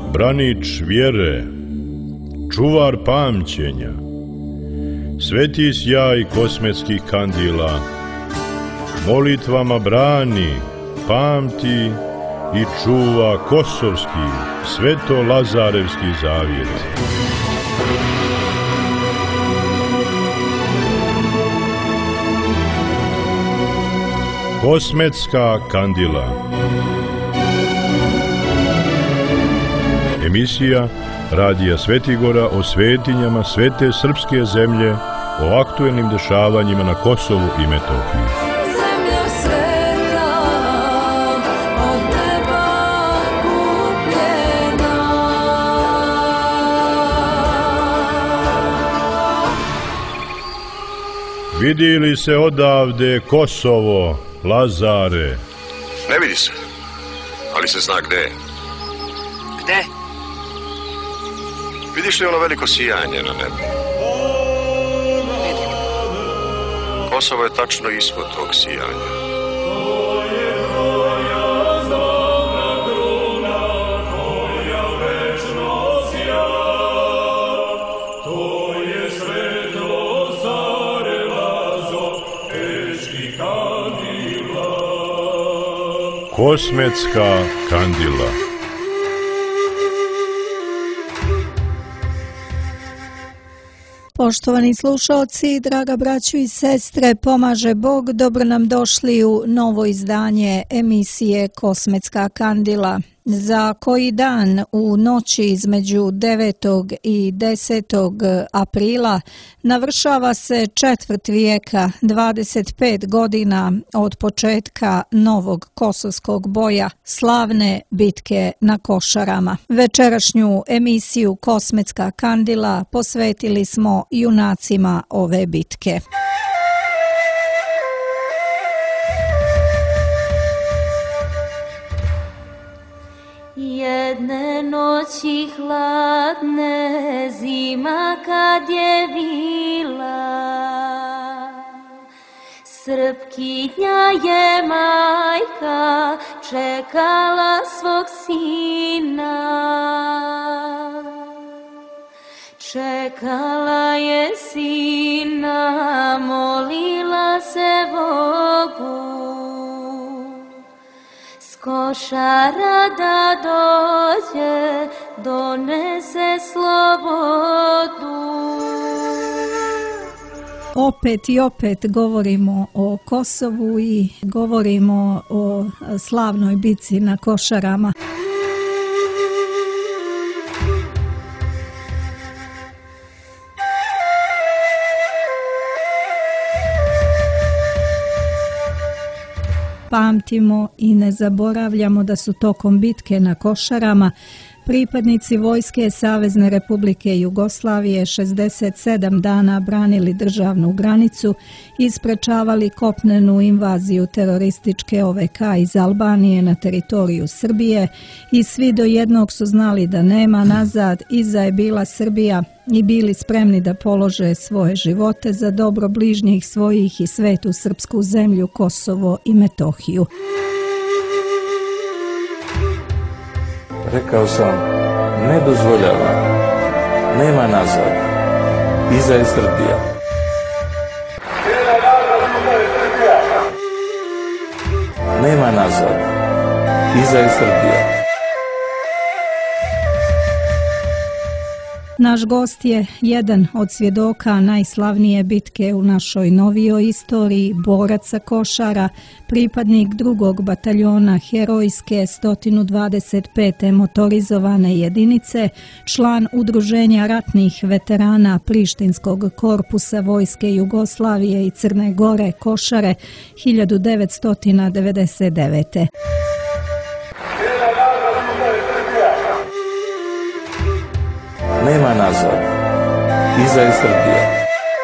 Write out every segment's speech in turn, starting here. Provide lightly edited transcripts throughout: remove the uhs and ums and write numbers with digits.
branič vjere, čuvar pamćenja, sveti sjaj kosmetskih kandila, molitvama brani, pamti i čuva kosovski, sveto-lazarevski zavjet. Kosmetska kandila. Emisija Radija Svetigora o svetinjama svete srpske zemlje, o aktuelnim dešavanjima na Kosovu i Metohiji. Vidi li se odavde Kosovo, Lazare? Ne vidi se, ali se zna gde je. Gde? Vidiš li ono veliko sijanje na nebu? Vidim. Kosovo je tačno ispod tog sijanja. Kosmetska kandila. Poštovani slušalci, draga braćo i sestre, pomaže Bog, dobro nam došli u novo izdanje emisije Kosmetska kandila. Za koji dan u noći između 9. i 10. aprila navršava se četvrt vijeka, 25 godina od početka novog kosovskog boja, slavne bitke na Košarama. Večerašnju emisiju Kosmetska kandila posvetili smo junacima ove bitke. Jedne noći hladne, zima kad je bila, Srpkinja je majka čekala svog sina. Čekala je sina, molila se Bogu, Košara da dođe, donese slobodu. Opet i opet govorimo o Kosovu i govorimo o slavnoj bitci na Košarama. Pamtimo i ne zaboravljamo da su tokom bitke na Košarama pripadnici vojske Savezne Republike Jugoslavije 67 dana branili državnu granicu i sprečavali kopnenu invaziju terorističke OVK iz Albanije na teritoriju Srbije i svi do jednog su znali da nema nazad, iza je bila Srbija i bili spremni da polože svoje živote za dobro bližnjih svojih i svetu srpsku zemlju, Kosovo i Metohiju. Rekao sam, ne dozvoljavam, nema nazad, iza je Srbija. Nema nazad, iza je Srbija. Naš gost je jedan od svjedoka najslavnije bitke u našoj novijoj istoriji, borac sa Košara, pripadnik 2. bataljona herojske 125. motorizovane jedinice, član Udruženja ratnih veterana Prištinskog korpusa Vojske Jugoslavije i Crne Gore Košare 1999. Nema nazad, iza je Srbija.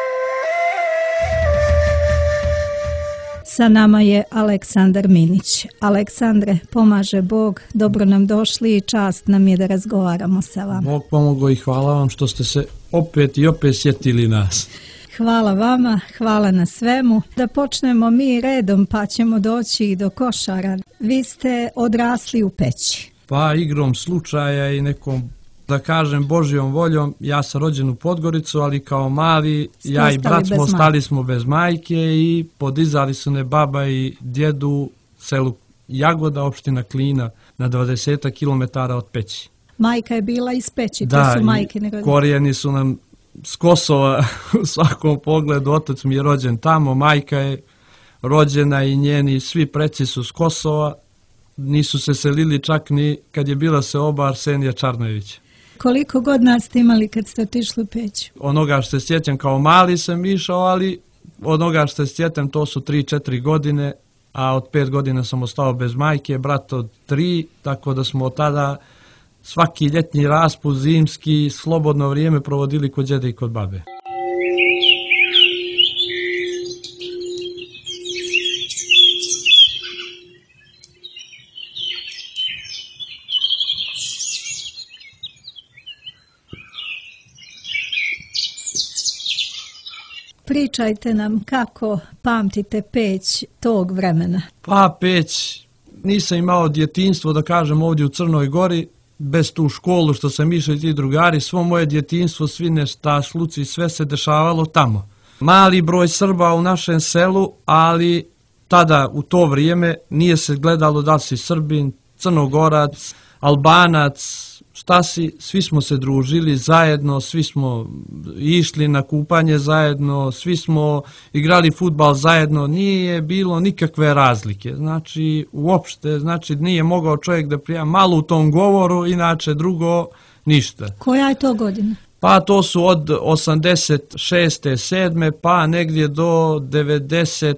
Sa nama je Aleksandar Minić. Aleksandre, pomaže Bog, dobro nam došli i čast nam je da razgovaramo sa vama. Bog pomogao i hvala vam što ste se opet i opet sjetili nas. Hvala vama, hvala na svemu. Da počnemo mi redom pa ćemo doći i do Košara. Vi ste odrasli u Peći. Pa igrom slučaja i nekom, da kažem, Božjom voljom, ja sam rođen u Podgoricu, ali kao mali, ja i brat smo ostali smo bez majke i podizali su ne baba i djedu selu Jagoda, opština Klina, na 20 km od Peći. Majka je bila iz Peći, da, to su majke. Da, korijeni su nam s Kosova u svakom pogledu, otac mi je rođen tamo, majka je rođena i njeni svi preci su s Kosova, nisu se selili čak ni kad je bila seoba Arsenija Čarnojevića. Koliko godina ste imali kad ste otišli u Peću? Onoga što se sjećam, kao mali sam išao, ali onoga što se sjećam to su 3-4 godine, a od 5 godina sam ostao bez majke, brat od 3, tako da smo od tada svaki ljetni raspust, zimski, slobodno vrijeme provodili kod djede i kod babe. Pričajte nam kako pamtite Peć tog vremena. Pa Peć, nisam imao djetinjstvo, da kažem, ovdje u Crnoj Gori, bez tu školu što sam išao i ti drugari, svo moje djetinjstvo, svi nestašluci, sve se dešavalo tamo. Mali broj Srba u našem selu, ali tada u to vrijeme nije se gledalo da si Srbin, Crnogorac, Albanac, šta si, svi smo se družili zajedno, svi smo išli na kupanje zajedno, svi smo igrali fudbal zajedno, nije bilo nikakve razlike, znači uopšte, znači nije mogao čovjek da prija malo u tom govoru, inače drugo ništa. Koja je to godina? Pa to su od 86. 7. pa negdje do 92.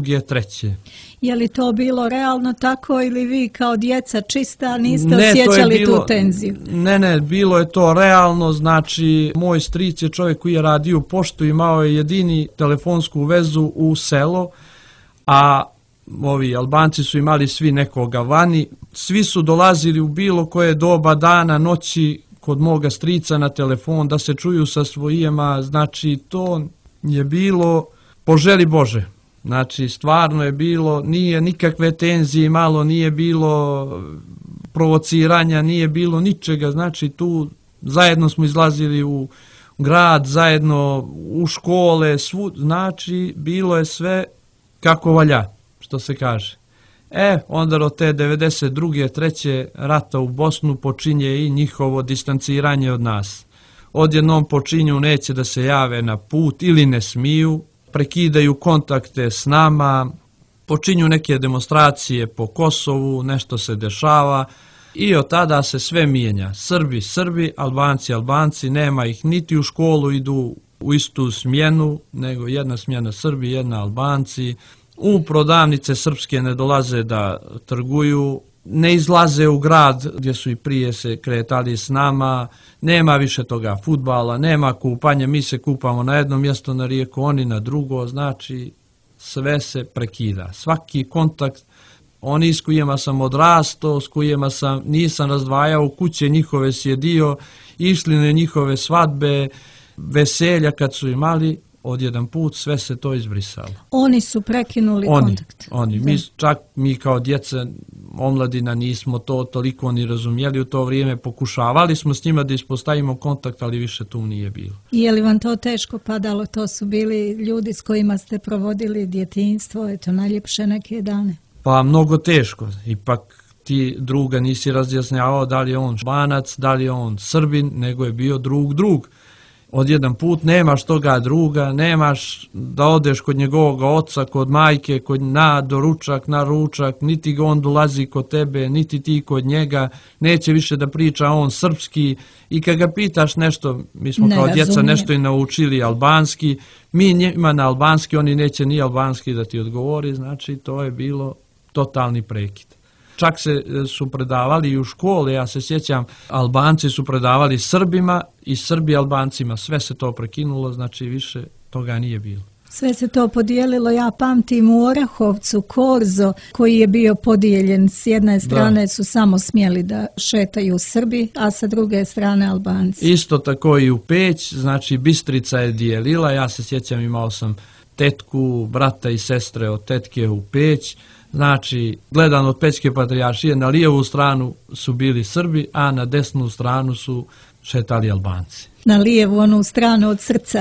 3. Je li to bilo realno tako ili vi kao djeca čista niste osjećali tu tenziju? Ne, bilo je to realno, znači moj stric je čovjek koji je radio u poštu, imao je jedini telefonsku vezu u selo, a ovi Albanci su imali svi nekoga vani, svi su dolazili u bilo koje doba dana, noći kod moga strica na telefon da se čuju sa svojima, znači to je bilo po želji Bože. Znači, stvarno je bilo, nije nikakve tenzije, malo nije bilo provociranja, nije bilo ničega, znači tu zajedno smo izlazili u grad, zajedno u škole, svud, znači bilo je sve kako valja, što se kaže. Onda od te 92. 3. rata u Bosnu počinje i njihovo distanciranje od nas. Odjednom počinju neće da se jave na put ili ne smiju, prekidaju kontakte s nama, počinju neke demonstracije po Kosovu, nešto se dešava i od tada se sve mijenja. Srbi, Albanci, nema ih niti u školu, idu u istu smjenu, nego jedna smjena Srbi, jedna Albanci. U prodavnice srpske ne dolaze da trguju, ne izlaze u grad gdje su i prije se kretali s nama, nema više toga fudbala, nema kupanja, mi se kupamo na jedno mjesto na rijeku, oni na drugo, znači sve se prekida. Svaki kontakt, oni s kojima sam odrastao, s kojima nisam razdvajao, kuće njihove sjedio, išli na njihove svadbe, veselja kad su imali, odjedan put sve se to izbrisalo. Oni su prekinuli kontakt. Mi kao djeca, omladina, nismo to toliko ni razumjeli u to vrijeme, pokušavali smo s njima da ispostavimo kontakt, ali više tu nije bilo. Je li vam to teško padalo? To su bili ljudi s kojima ste provodili djetinjstvo, eto, najljepše neke dane? Pa mnogo teško, ipak ti druga nisi razjasnjavao da li je on Albanac, da li je on Srbin, nego je bio drug. Odjedan put nemaš toga druga, nemaš da odeš kod njegovog oca, kod majke, na ručak, niti ga on dolazi kod tebe, niti ti kod njega, neće više da priča on srpski i kad ga pitaš nešto, mi smo kao djeca nešto i naučili albanski, mi njima na albanski, oni neće ni albanski da ti odgovori, znači to je bilo totalni prekid. Čak su predavali i u škole, ja se sjećam, Albanci su predavali Srbima i Srbi Albancima, sve se to prekinulo, znači više toga nije bilo. Sve se to podijelilo, ja pamtim u Orahovcu Korzo koji je bio podijeljen, s jedne strane su samo smjeli da šetaju Srbi, a sa druge strane Albanci. Isto tako i u Peć, znači Bistrica je dijelila, ja se sjećam imao sam tetku, brata i sestre od tetke u Peć, Znači, gledano od Pećke patrijaršije, na lijevu stranu su bili Srbi, a na desnu stranu su šetali Albanci. Na lijevu onu stranu od srca.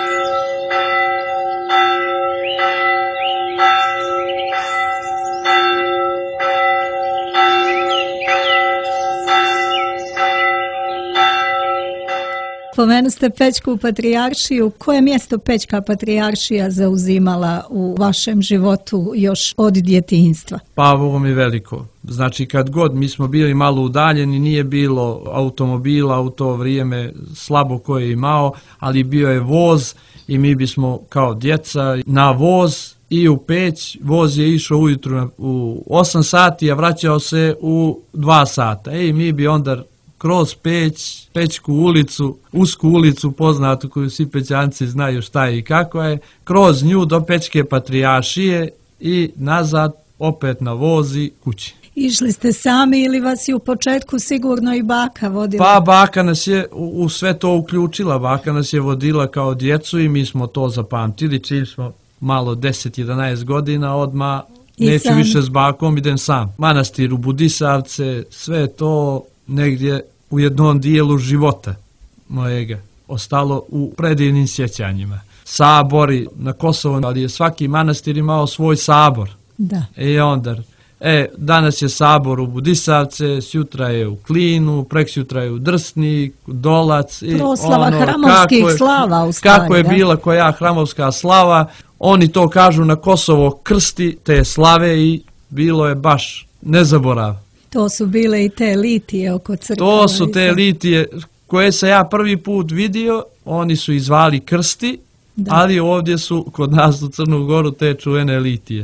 Spomenuste Pećku patrijaršiju. Koje mjesto Pećka patrijaršija zauzimala u vašem životu još od djetinjstva? Pa ovo mi veliko. Znači kad god mi smo bili malo udaljeni, nije bilo automobila u to vrijeme, slabo ko je imao, ali bio je voz i mi bismo kao djeca na voz i u Peć. Voz je išao ujutru u 8 sati, a vraćao se u 2 sata. Mi bi onda kroz Peć, Pećku ulicu, usku ulicu poznatu koju svi Pećanci znaju šta je i kako je, kroz nju do Pećke patrijaršije i nazad opet na vozi kući. Išli ste sami ili vas je u početku sigurno i baka vodila? Pa baka nas je u sve to uključila, baka nas je vodila kao djecu i mi smo to zapamtili, čim smo malo 10-11 godina odmah, neću sam više s bakom, idem sam. Manastir u Budisavce, sve to negdje u jednom dijelu života mojega ostalo u predivnim sjećanjima. Sabori na Kosovu, ali je svaki manastir imao svoj sabor. Da. Onda, danas je sabor u Budisavce, sjutra je u Klinu, preksjutra je u Drsnik, Dolac. Proslava hramovskih slava u stvari. Kako je bila koja hramovska slava, oni to kažu na Kosovo krsti te slave i bilo je baš nezaborav. To su bile i te litije oko crkve. To su te litije koje sam ja prvi put vidio, oni su izvali krsti, da, ali ovdje su kod nas u Crnu Goru te čuvene litije.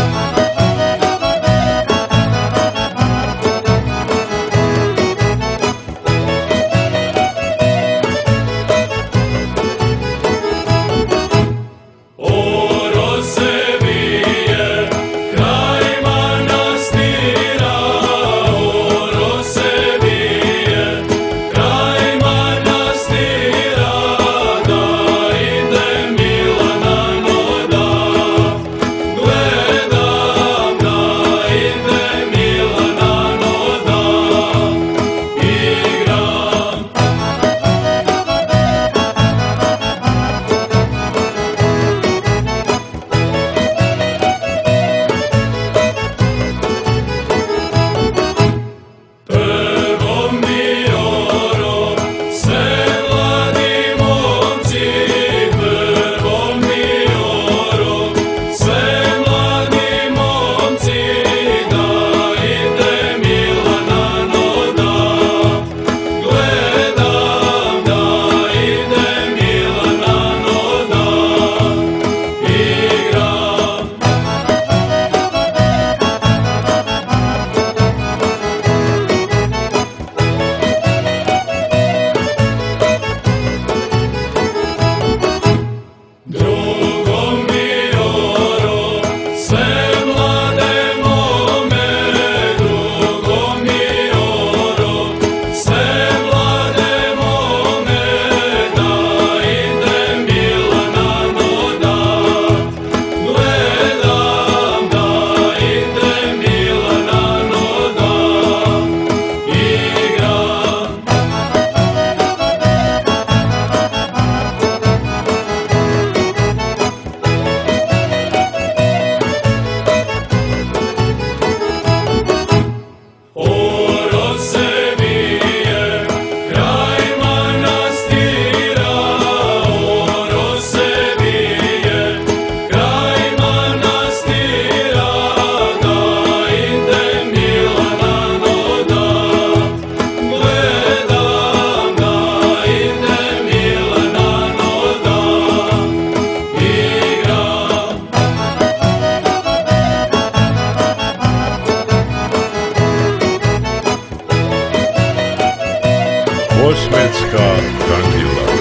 Kosmetska kandila.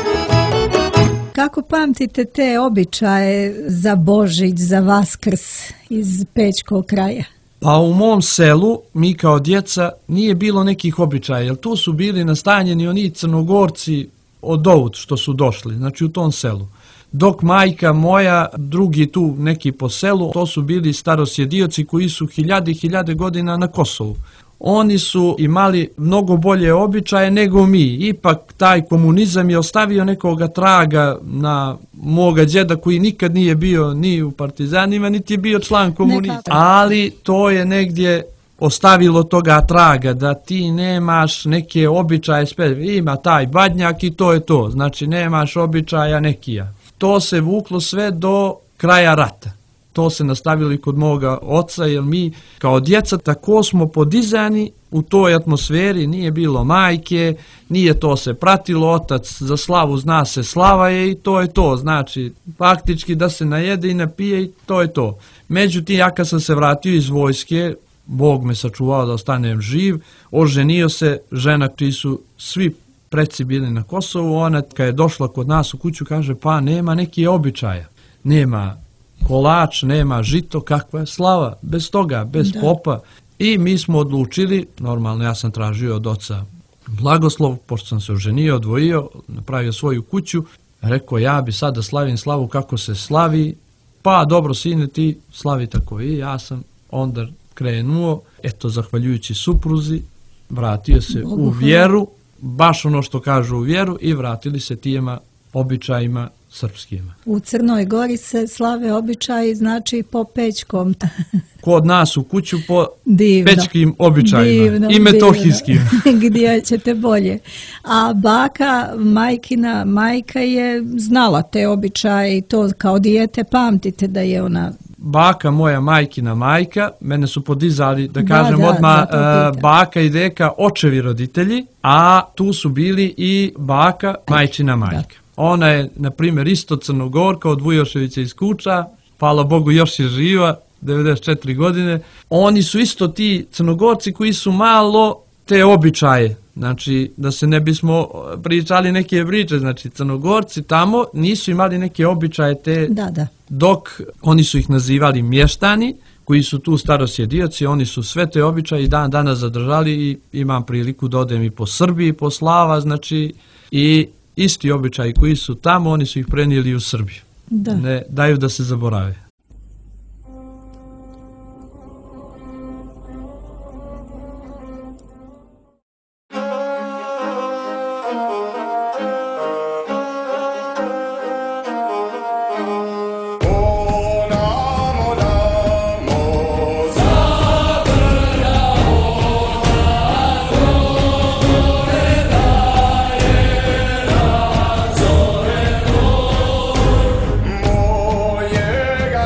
Kako pamtite te običaje za Božić, za Vaskrs iz Pećkog kraja? Pa u mom selu, mi kao djeca, nije bilo nekih običaja, jer tu su bili nastanjeni oni Crnogorci od dovud što su došli, znači u tom selu. dok majka moja, drugi tu neki po selu, to su bili starosjedioci koji su hiljade godina na Kosovu. Oni su imali mnogo bolje običaje nego mi. Ipak taj komunizam je ostavio nekoga traga na moga djeda koji nikad nije bio ni u partizanima, niti je bio član komunizma. Ali to je negdje ostavilo toga traga, da ti nemaš neke običaje, ima taj badnjak i to je to. Znači nemaš običaja nekija. To se vuklo sve do kraja rata. To se nastavilo i kod moga oca, jer mi kao djeca tako smo podizani u toj atmosferi, nije bilo majke, nije to se pratilo, otac za slavu zna se slava je i to je to. Znači, faktički da se najede i napije i to je to. Međutim, ja kad sam se vratio iz vojske, Bog me sačuvao da ostanem živ, oženio se, žena čiji su svi preci bili na Kosovu, ona kad je došla kod nas u kuću kaže pa nema neki običaja, nema kolač, nema žito, kakva je slava, bez toga, bez popa. I mi smo odlučili, normalno ja sam tražio od oca blagoslov, pošto sam se oženio, odvojio, napravio svoju kuću, rekao ja bi sad da slavim slavu kako se slavi, pa dobro sine ti slavi tako i ja sam onda krenuo, eto zahvaljujući supruzi, vratio se u vjeru, baš ono što kažu u vjeru i vratili se tijema običajima srpskima. U Crnoj Gori se slave običaji, znači po pećkom. Kod nas u kuću po pećkim običajima i metohijskim. Gdje ćete bolje. A baka, majkina majka je znala te običaje i to kao dijete pamtite da je ona... Baka moja majkina majka, mene su podizali, da kažem odmah, baka i deka, očevi roditelji, a tu su bili i baka, majčina majka. Ona je, na primjer, isto Crnogorka od Vujoševića iz Kuča, hvala Bogu još je živa, 94 godine. Oni su isto ti Crnogorci koji su malo te običaje, znači da se ne bismo pričali neke priče, znači Crnogorci tamo nisu imali neke običaje te, dok oni su ih nazivali mještani, koji su tu starosjedioci, oni su sve te običaje i dan danas zadržali i imam priliku da odem i po Srbiji, po Slava, znači i isti običaji koji su tamo, oni su ih prenijeli u Srbiju. Ne daju da se zaborave. Mojega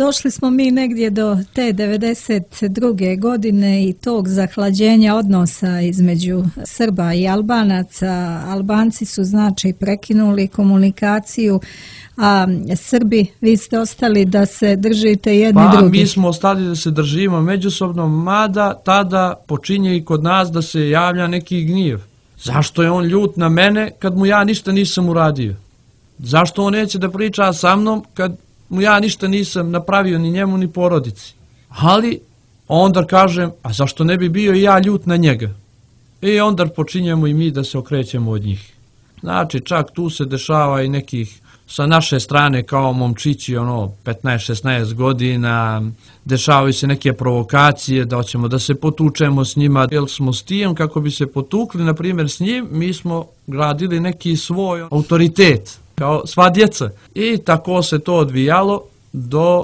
došli smo mi negdje do te 92. godine i tog zahlađenja odnosa između Srba i Albanaca. Albanci su znači prekinuli komunikaciju, a Srbi, vi ste ostali da se držite jedni drugi. Mi smo ostali da se držimo međusobno, mada tada počinje i kod nas da se javlja neki gnjev. Zašto je on ljut na mene kad mu ja ništa nisam uradio? Zašto on neće da priča sa mnom kad mu ja ništa nisam napravio ni njemu ni porodici? Ali onda kažem, a zašto ne bi bio i ja ljut na njega? I onda počinjemo i mi da se okrećemo od njih. Znači čak tu se dešava i nekih sa naše strane kao momčići 15-16 godina, dešavaju se neke provokacije da hoćemo da se potučemo s njima, jer smo s tim kako bi se potukli, na primjer s njim, mi smo gradili neki svoj autoritet, kao sva djeca. I tako se to odvijalo do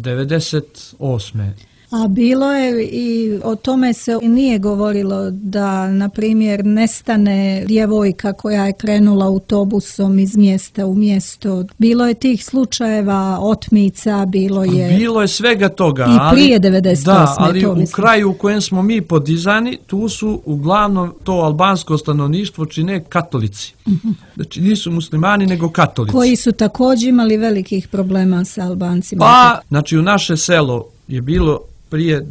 98. A bilo je i o tome se nije govorilo da, na primjer, nestane djevojka koja je krenula autobusom iz mjesta u mjesto. Bilo je tih slučajeva, otmica, bilo je svega toga. I prije 98. Da, ali u kraju u kojem smo mi podizani, tu su uglavnom to albansko stanovništvo čine katolici. Znači nisu muslimani nego katolici. Koji su također imali velikih problema sa Albancima. Pa, znači u naše selo je bilo prije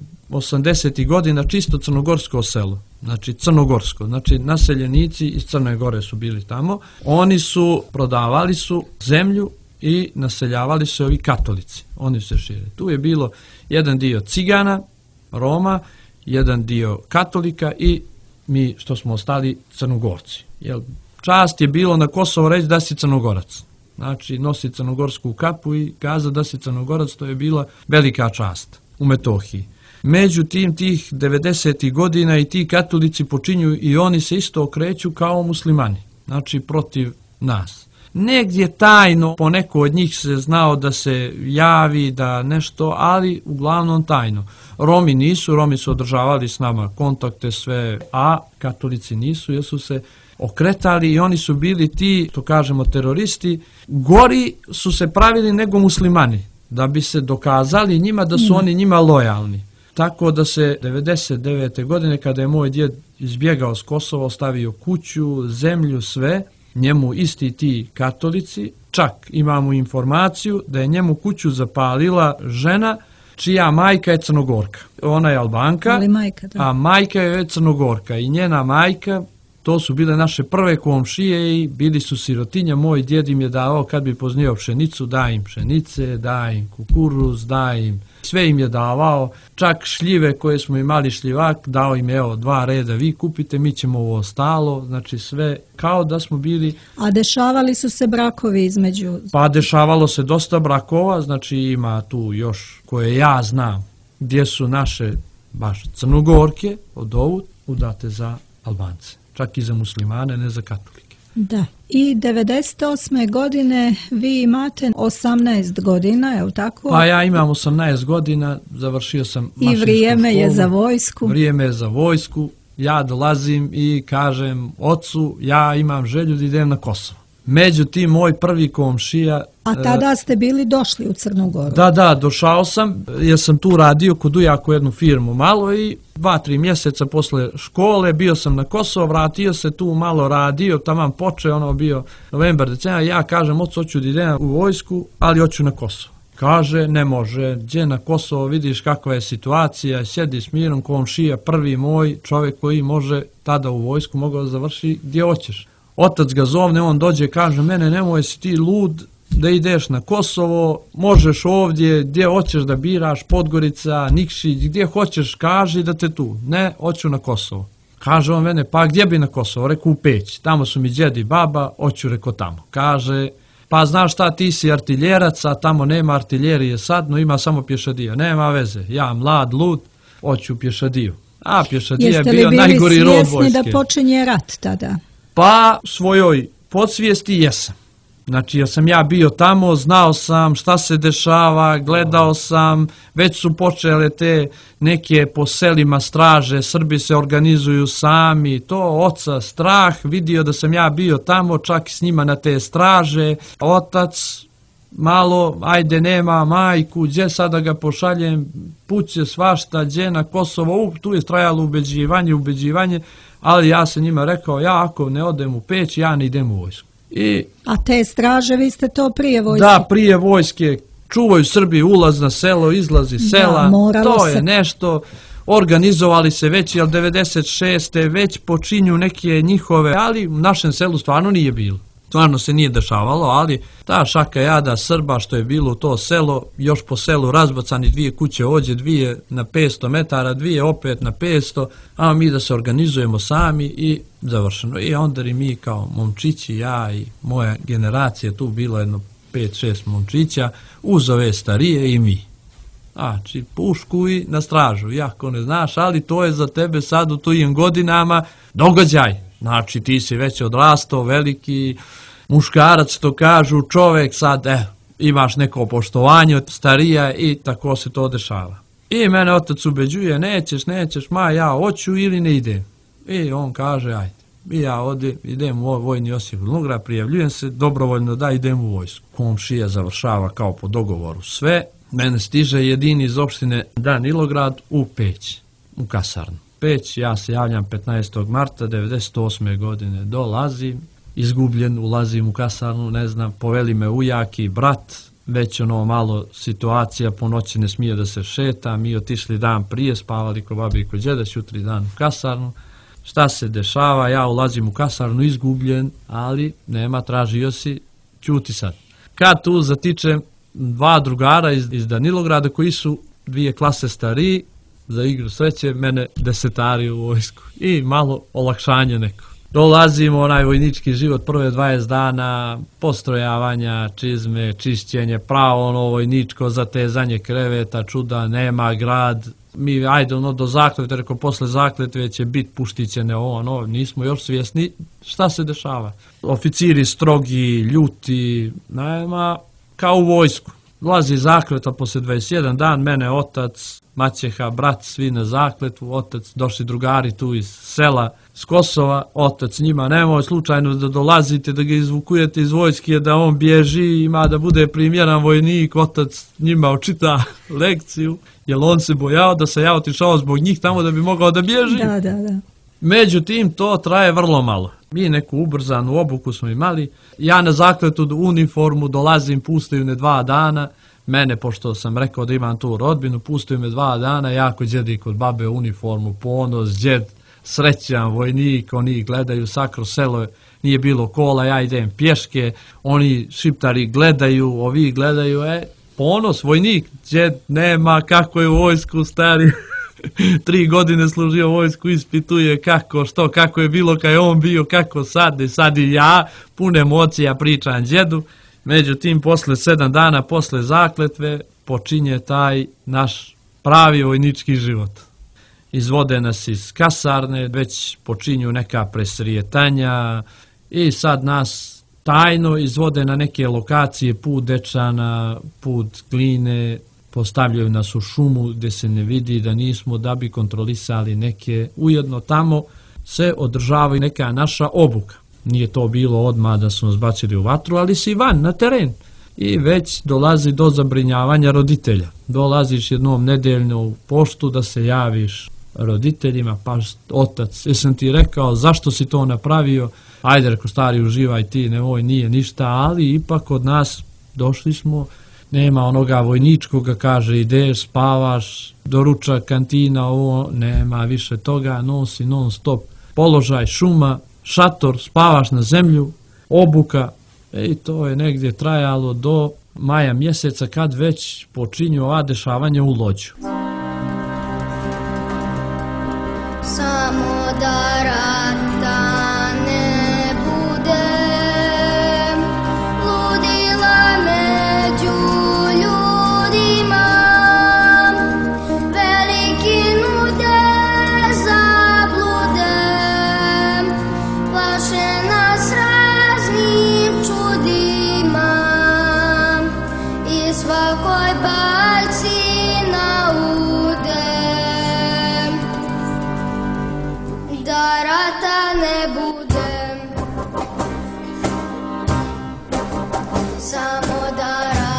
80. godina čisto crnogorsko selo, znači crnogorsko, znači naseljenici iz Crne Gore su bili tamo. Oni su prodavali su zemlju i naseljavali se ovi katolici, oni se šire. Tu je bilo jedan dio cigana, Roma, jedan dio katolika i mi što smo ostali Crnogorci. Jer čast je bilo na Kosovo reći da si Crnogorac. Znači nosi crnogorsku kapu i kaza da si Crnogorac, to je bila velika čast u Metohiji. Međutim, tih 90. godina i ti katolici počinju i oni se isto okreću kao muslimani, znači protiv nas. Negdje tajno, poneko od njih se znao da se javi, da nešto, ali uglavnom tajno. Romi nisu, Romi su održavali s nama kontakte sve, a katolici nisu, jer su se okretali i oni su bili ti, to kažemo, teroristi. Gori su se pravili nego muslimani, da bi se dokazali njima da su oni njima lojalni. Tako da se 99. godine, kada je moj djed izbjegao s Kosova, ostavio kuću, zemlju, sve, njemu isti ti katolici, čak imamo informaciju da je njemu kuću zapalila žena čija majka je Crnogorka. Ona je Albanka, a majka je Crnogorka i njena majka, to su bile naše prve komšije i bili su sirotinja. Moj djed im je davao, kad bi poznio pšenicu, da im pšenice, da im kukuruz, da im, sve im je davao. Čak šljive koje smo imali šljivak, dao im, evo, 2 reda, vi kupite, mi ćemo ovo ostalo, znači sve kao da smo bili. A dešavali su se brakovi između? Pa dešavalo se dosta brakova, znači ima tu još koje ja znam, gdje su naše baš Crnogorke od ovud udate za Albance. Čak i za muslimane, ne za katolike. Da. I 98. godine vi imate 18 godina, je li tako? Pa ja imam 18 godina, završio sam mašinsku školu. I vrijeme je za vojsku. Vrijeme je za vojsku. Ja dolazim i kažem ocu, ja imam želju da idem na Kosovo. Međutim, moj prvi komšija... A tada ste bili došli u Crnu Goru? Da, došao sam, jer sam tu radio kod ujaka u jednu firmu malo i 2-3 mjeseca posle škole bio sam na Kosovo, vratio se tu malo radio, taman počeo, bio novembar, decembar, ja kažem, ocu, hoću da idem u vojsku, ali hoću na Kosovo. Kaže, ne može, gdje na Kosovo, vidiš kakva je situacija, sjedi s mirom, komšija, prvi moj čovjek koji može tada u vojsku, mogao da završi gdje hoćeš. Otac ga zovne, on dođe, kaže, mene nemoj si ti lud da ideš na Kosovo, možeš ovdje, gdje hoćeš da biraš, Podgorica, Nikšić, gdje hoćeš, kaži da te tu. Ne, hoću na Kosovo. Kaže on mene, pa gdje bi na Kosovo? Reku u Peć, tamo su mi djed i baba, hoću reko tamo. Kaže, pa znaš šta, ti si artiljerac, a tamo nema artiljerije sad, no ima samo pješadija. Nema veze, ja mlad, lud, hoću pješadiju. A pješadija je bio najgori rod vojske. Jeste li bili svjesni da počinje rat tada? Pa svojoj podsvijesti jesam. Znači, jer sam ja bio tamo, znao sam šta se dešava, gledao sam, već su počele te neke po selima straže, Srbi se organizuju sami, to oca strah, vidio da sam ja bio tamo, čak s njima na te straže. Otac malo, ajde nema majku, gdje sad da ga pošaljem, puće svašta, gdje na Kosovo, tu je trajalo ubeđivanje, ali ja sam njima rekao, ja ako ne odem u Peć, ja ne idem u vojsku. A te straže, vi ste to prije vojske? Da, prije vojske, čuvaju Srbiju, ulaz na selo, izlaz iz sela, to je nešto, organizovali se već, jer 96. već počinju neke njihove, ali u našem selu stvarno nije bilo. Stvarno se nije dešavalo, ali ta šaka jada Srba što je bilo u to selo, još po selu razbacani 2 kuće ođe, 2 na 500 metara, 2 opet na 500, a mi da se organizujemo sami i završeno. I onda i mi kao momčići, ja i moja generacija, tu bilo jedno 5-6 momčića, uz ove starije i mi. Znači, pušku i na stražu, jako ne znaš, ali to je za tebe sad u tujim godinama događaj. Znači, ti si već odrastao, veliki muškarac, to kažu, čovek sad, imaš neko poštovanje od starija i tako se to dešava. I mene otac ubeđuje, nećeš, ma ja hoću ili ne idem. I on kaže, ajde. I ja idem u vojni Josip Vinograd, prijavljujem se, dobrovoljno da idem u vojsku. Komšija završava kao po dogovoru sve, mene stiže jedini iz opštine Danilograd u Peć, u kasarnu. Peć, ja se javljam 15. marta 98. godine, dolazim, izgubljen, ulazim u kasarnu, ne znam, poveli me ujaki, brat, već ono malo situacija, po noći ne smije da se šeta, mi otišli dan prije, spavali kod babi i kod djeda, jutri dan u kasarnu. Šta se dešava, ja ulazim u kasarnu, izgubljen, ali nema, tražio si, ćuti sad. Kad tu zatičem 2 drugara iz Danilograda koji su 2 klase stariji, za igru sreće, mene desetari u vojsku i malo olakšanje neko. Dolazimo onaj vojnički život, prve 20 dana, postrojavanja, čizme, čišćenje, pravo ono vojničko, zatezanje kreveta, čuda, nema grad. Mi, ajde do zakletve, rekao, posle zakletve će biti puštićene nismo još svjesni šta se dešava. Oficiri strogi, ljuti, nema, kao u vojsku. Dolazi zakletva posle 21 dan, mene otac, maćeha, brat, svi na zakletvu, otac, došli drugari tu iz sela, s Kosova, otac njima, nemoj slučajno da dolazite, da ga izvukujete iz vojske, da on bježi, ima da bude primjeran vojnik, otac njima očita lekciju, jer on se bojao da se ja otišao zbog njih tamo da bi mogao da bježi. Da. Međutim, to traje vrlo malo. Mi neku ubrzanu obuku smo imali. Ja na zakletu uniformu dolazim, pustaju me 2 dana. Mene, pošto sam rekao da imam tu rodbinu, pustaju me 2 dana. Ja kod djedi kod babe uniformu, ponos, djed, srećan vojnik. Oni gledaju sakro selo, nije bilo kola, ja idem pješke. Oni šiptari gledaju, ovi gledaju, ponos, vojnik, djed nema, kako je u vojsku stari. 3 godine služio vojsku, ispituje kako je bilo kad je on bio, kako sad i ja, pune emocija pričam djedu. Međutim, posle 7 dana, posle zakletve, počinje taj naš pravi vojnički život. Izvode nas iz kasarne, već počinju neka presrijetanja i sad nas tajno izvode na neke lokacije, put Dečana, put Gline, postavljaju nas u šumu gdje se ne vidi da nismo, da bi kontrolisali neke. Ujedno tamo se održava neka naša obuka. Nije to bilo odmah da smo zbacili u vatru, ali si van, na teren. I već dolazi do zabrinjavanja roditelja. Dolaziš jednom nedeljno u poštu da se javiš roditeljima, pa otac, jesam ti rekao zašto si to napravio, ajde reko stari uživaj ti, nemoj, nije ništa, ali ipak od nas došli smo, nema onoga vojničkoga, kaže ideš, spavaš, doručak, kantina, nema više toga, nosi non stop položaj, šuma, šator, spavaš na zemlju, obuka, i to je negdje trajalo do maja mjeseca kad već počinju ova dešavanja u Lođu. Samo da rata ne bude, ludila među ljudima, veliki nude zablude, plaše nas raznim čudima i svakoj bajci naude. Da rata ne bude, samo da rata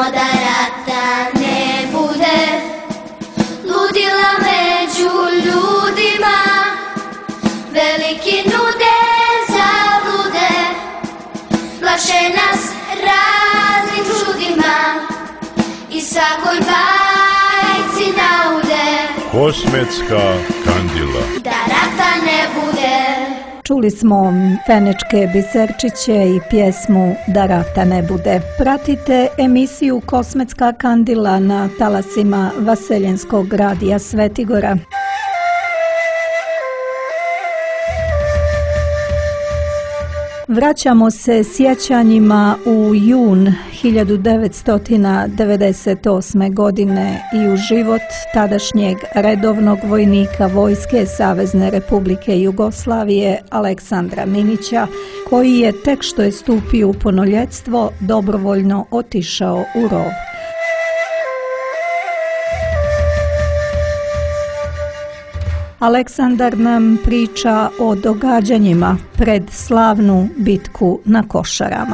da rata ne bude, ludila među ljudima, veliki nude zablude, plaše nas raznim čudima i svakoj bajci naude. Kosmetska kandila. Da rata ne bude. Čuli smo Fenečke Biserčiće i pjesmu Da rata ne bude. Pratite emisiju Kosmetska kandila na talasima Vaseljenskog radija Svetigora. Vraćamo se sjećanjima u jun 1998. godine i u život tadašnjeg redovnog vojnika Vojske Savezne Republike Jugoslavije Aleksandra Minića, koji je tek što je stupio u punoljetstvo dobrovoljno otišao u rov. Aleksandar nam priča o događanjima pred slavnu bitku na Košarama.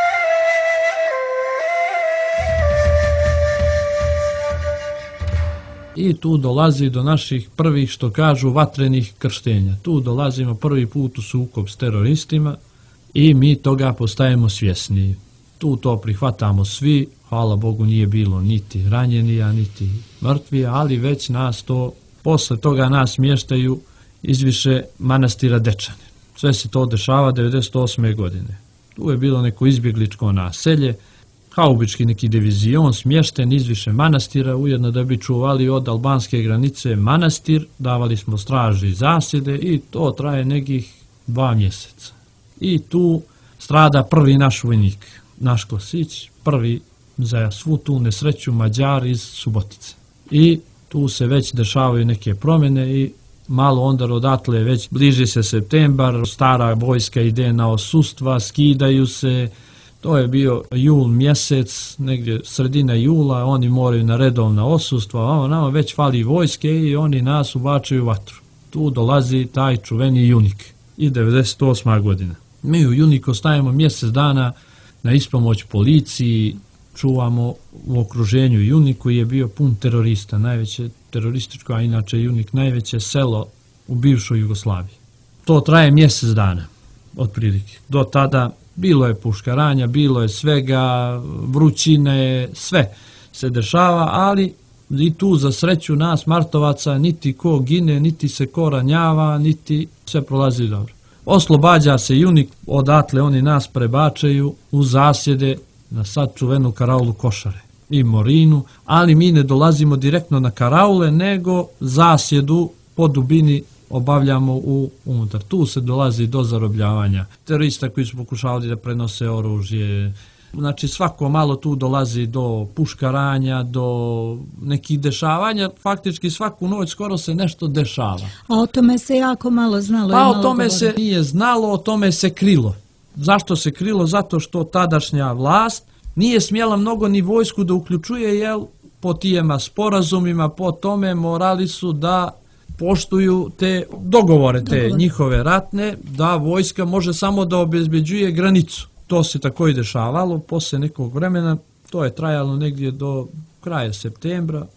I tu dolazi do naših prvih, što kažu, vatrenih krštenja. Tu dolazimo prvi put u sukob s teroristima i mi toga postajemo svjesni. Tu to prihvatamo svi, hvala Bogu nije bilo niti ranjenija, niti mrtvija, ali već nas to, posle toga nas smještaju izviše manastira Dečane. Sve se to dešava 1998. godine. Tu je bilo neko izbjegličko naselje, haubički neki divizion smješten izviše manastira, ujedno da bi čuvali od albanske granice manastir, davali smo straži zasjede i to traje nekih 2 mjeseca. I tu strada prvi naš vojnik, naš Klasić, prvi za svu tu nesreću Mađar iz Subotice. I tu se već dešavaju neke promjene i malo onda odatle već bliži se septembar, stara vojska ide na odsustva, skidaju se. To je bio jul mjesec, negdje sredina jula, oni moraju na redovna odsustva, a nama već fali vojske i oni nas ubačaju u vatru. Tu dolazi taj čuveni Junik i 98. godina. Mi u Juniku ostajemo mjesec dana na ispomoć policiji, čuvamo u okruženju Junik koji je bio pun terorista, najveće terorističko, a inače Junik najveće selo u bivšoj Jugoslaviji. To traje mjesec dana, otprilike. Do tada bilo je puškaranja, bilo je svega, vrućine, sve se dešava, ali i tu za sreću nas Martovaca niti ko gine, niti se ko ranjava, niti sve prolazi dobro. Oslobađa se Junik, odatle oni nas prebačaju u zasjede na sad čuvenu karaulu Košare i Morinu, ali mi ne dolazimo direktno na karaule, nego zasjedu po dubini obavljamo unutar. Tu se dolazi do zarobljavanja terorista koji su pokušavali da prenose oružje. Znači svako malo tu dolazi do puškaranja, do nekih dešavanja, faktički svaku noć skoro se nešto dešava. A o tome se jako malo znalo. Pa o tome se nije znalo, o tome se krilo. Zašto se krilo? Zato što tadašnja vlast nije smjela mnogo ni vojsku da uključuje, jer po tijema sporazumima, po tome morali su da poštuju te dogovore, te njihove ratne, da vojska može samo da obezbeđuje granicu. To se tako i dešavalo, posle nekog vremena, to je trajalo negdje do kraja septembra.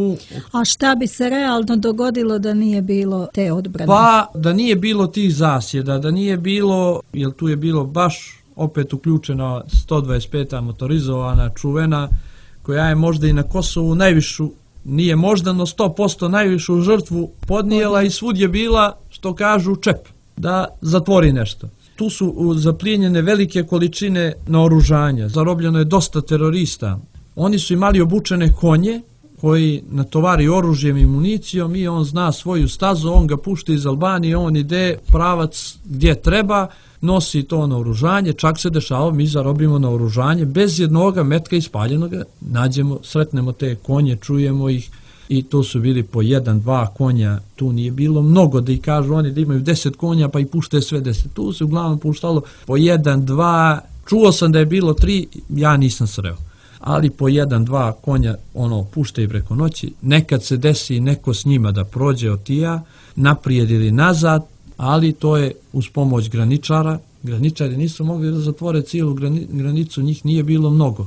A šta bi se realno dogodilo da nije bilo te odbrane? Pa da nije bilo tih zasjeda, da nije bilo, jer tu je bilo baš opet uključena 125. motorizovana čuvena, koja je možda i na Kosovu najvišu, nije možda, no 100% najvišu žrtvu podnijela i svud je bila, što kažu, čep, da zatvori nešto. Tu su zaplijenjene velike količine naoružanja, zarobljeno je dosta terorista. Oni su imali obučene konje koji natovari oružjem i municijom i on zna svoju stazu, on ga pušta iz Albanije, on ide pravac gdje treba, nosi to naoružanje, čak se dešava, mi zarobimo naoružanje, bez jednoga metka ispaljenoga, nađemo, sretnemo te konje, čujemo ih i to su bili po 1-2 konja, tu nije bilo mnogo da ih kažu oni da imaju 10 konja pa i pušte sve 10, tu se uglavnom puštalo po 1-2, čuo sam da je bilo 3, ja nisam sreo. Ali po 1-2 konja pušte i preko noći, nekad se desi neko s njima da prođe od tija, naprijed ili nazad, ali to je uz pomoć graničara. Graničari nisu mogli da zatvore cijelu granicu, njih nije bilo mnogo.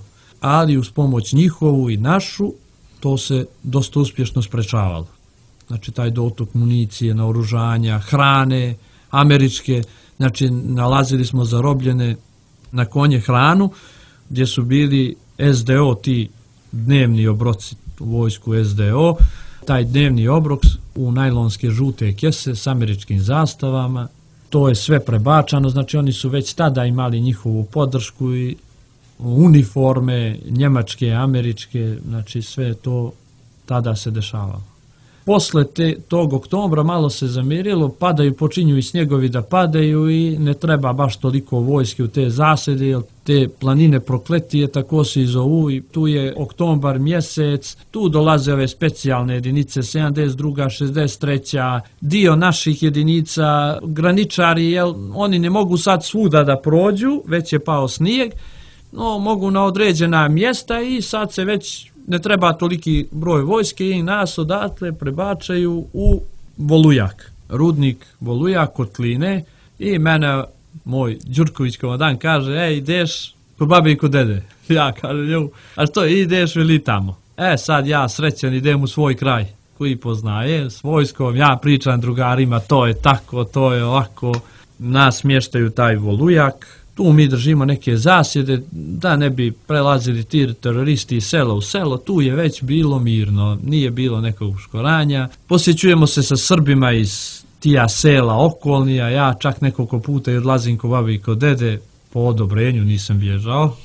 ali uz pomoć njihovu i našu to se dosta uspješno sprečavalo. Znači taj dotok municije, naoružanja, hrane, američke, znači nalazili smo zarobljene na konje hranu, gdje su bili SDO, ti dnevni obroci u vojsku SDO, taj dnevni obrok u najlonske žute kese s američkim zastavama, to je sve prebačano, znači oni su već tada imali njihovu podršku i uniforme, njemačke, američke, znači sve to tada se dešavalo. Posle tog oktobra malo se zamirilo, počinju i snjegovi da padaju i ne treba baš toliko vojske u te zasede, jer te planine prokletije tako se i zovu i tu je oktobar mjesec, tu dolaze ove specijalne jedinice, 72. 63. dio naših jedinica, graničari, jer oni ne mogu sad svuda da prođu, već je pao snijeg, no mogu na određena mjesta i sad se već ne treba toliki broj vojske i nas odatle prebačaju u Volujak, rudnik Volujak kod Kline i mene moj Đurković komandan kaže, ideš kod babe i kod dede. Ja kažem, a što ideš veli tamo? Sad ja srećan idem u svoj kraj koji poznaje s vojskom, ja pričam drugarima, to je tako, to je ovako, nas smještaju taj Volujak. Tu mi držimo neke zasjede da ne bi prelazili ti teroristi iz sela u selo, tu je već bilo mirno, nije bilo nekog uškoranja. Posjećujemo se sa Srbima iz tija sela okolnija, ja čak nekoliko puta odlazim kod babi i kod dede, po odobrenju nisam bježao.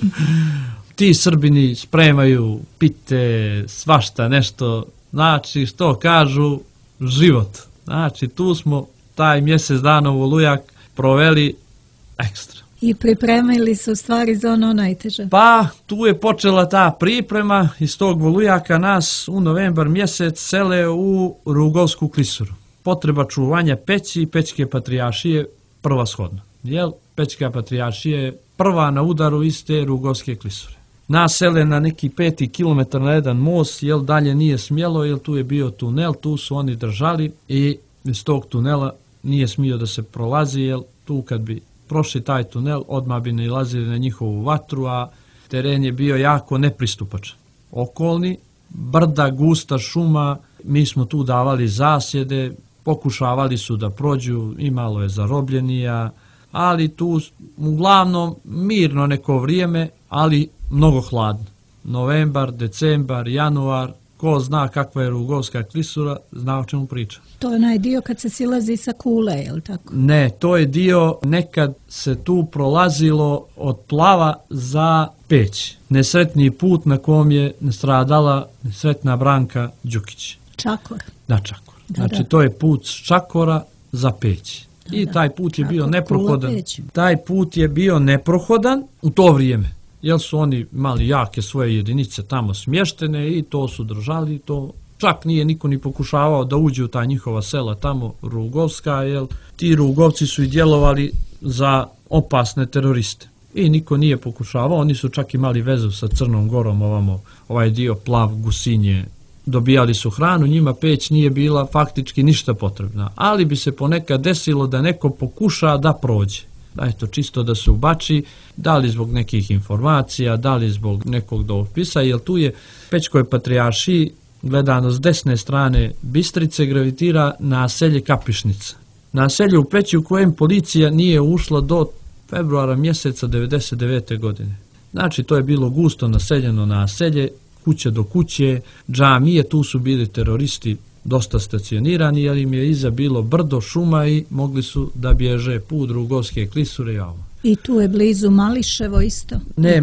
Ti Srbini spremaju pite, svašta nešto, znači što kažu, život. Znači tu smo taj mjesec dana u Volujak proveli ekstra. I pripremili su stvari za ono najteže. Pa, tu je počela ta priprema, iz tog Volujaka nas u novembar mjesec sele u Rugovsku klisuru. Potreba čuvanja peći i Pećke patrijaršije prva shodna. Jer Pećka patrijaršija je prva na udaru iz te Rugovske klisure. Nas sele na neki 5 kilometar na jedan most, jer dalje nije smjelo, jer tu je bio tunel, tu su oni držali i iz tog tunela nije smio da se prolazi, jer tu kad bi prošli taj tunel, odmah bi nailazili na njihovu vatru, a teren je bio jako nepristupačan. Okolni, brda, gusta šuma, mi smo tu davali zasjede, pokušavali su da prođu, imalo je zarobljenija, ali tu uglavnom mirno neko vrijeme, ali mnogo hladno. Novembar, decembar, januar, ko zna kakva je Rugovska klisura, zna o čemu priča. To je onaj dio kad se silazi sa Kule, je li tako? Ne, to je dio nekad se tu prolazilo od Plava za Peć. Nesretni put na kom je nastradala nesretna Branka Đukić. Čakor. Da, Čakor. Znači to je put s Čakora za Peć. I taj put je bio neprohodan. Taj put je bio neprohodan u to vrijeme. Jer su oni imali jake svoje jedinice tamo smještene i to su držali, to čak nije niko ni pokušavao da uđe u ta njihova sela tamo Rugovska, jer ti Rugovci su i djelovali za opasne teroriste. I niko nije pokušavao, oni su čak imali vezu sa Crnom Gorom, ovaj dio Plav, Gusinje, dobijali su hranu, njima Peć nije bila faktički ništa potrebna, ali bi se ponekad desilo da neko pokuša da prođe. Eto, čisto da se ubači, da li zbog nekih informacija, da li zbog nekog dopisa, jer tu je Pećkoj patrijaršiji, gledano s desne strane Bistrice, gravitira naselje Kapišnica. Naselje u Peći u kojem policija nije ušla do februara mjeseca 1999. godine. Znači, to je bilo gusto naseljeno naselje, kuće do kuće, džamije, tu su bili teroristi dosta stacionirani, jer im je iza bilo brdo, šuma i mogli su da bježe put Rugovske klisure i ovo. I tu je blizu Mališevo isto? Ne,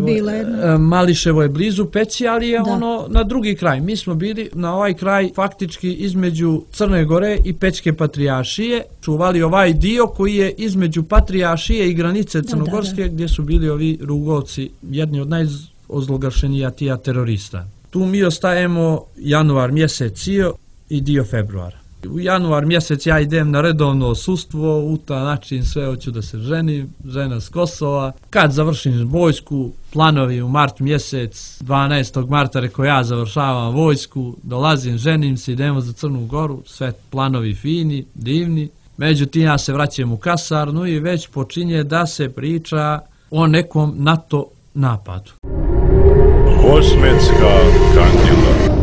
Mališevo je blizu Peći, ali je ono na drugi kraj. Mi smo bili na ovaj kraj faktički između Crne Gore i Pećke patrijaršije, čuvali ovaj dio koji je između patrijaršije i granice Crnogorske, gdje su bili ovi Rugovci, jedni od najozloglašenija tija terorista. Tu mi ostajemo januar mjesec i dio februara. U januar mjesec ja idem na redovno odsustvo, u ta način sve hoću da se ženim, žena s Kosova. Kad završim vojsku, planovi u mart mjesec, 12. marta reko ja završavam vojsku, dolazim, ženim se, idemo za Crnu Goru, sve planovi fini, divni. Međutim, ja se vraćam u kasarnu i već počinje da se priča o nekom NATO napadu. Kosmetska kandila.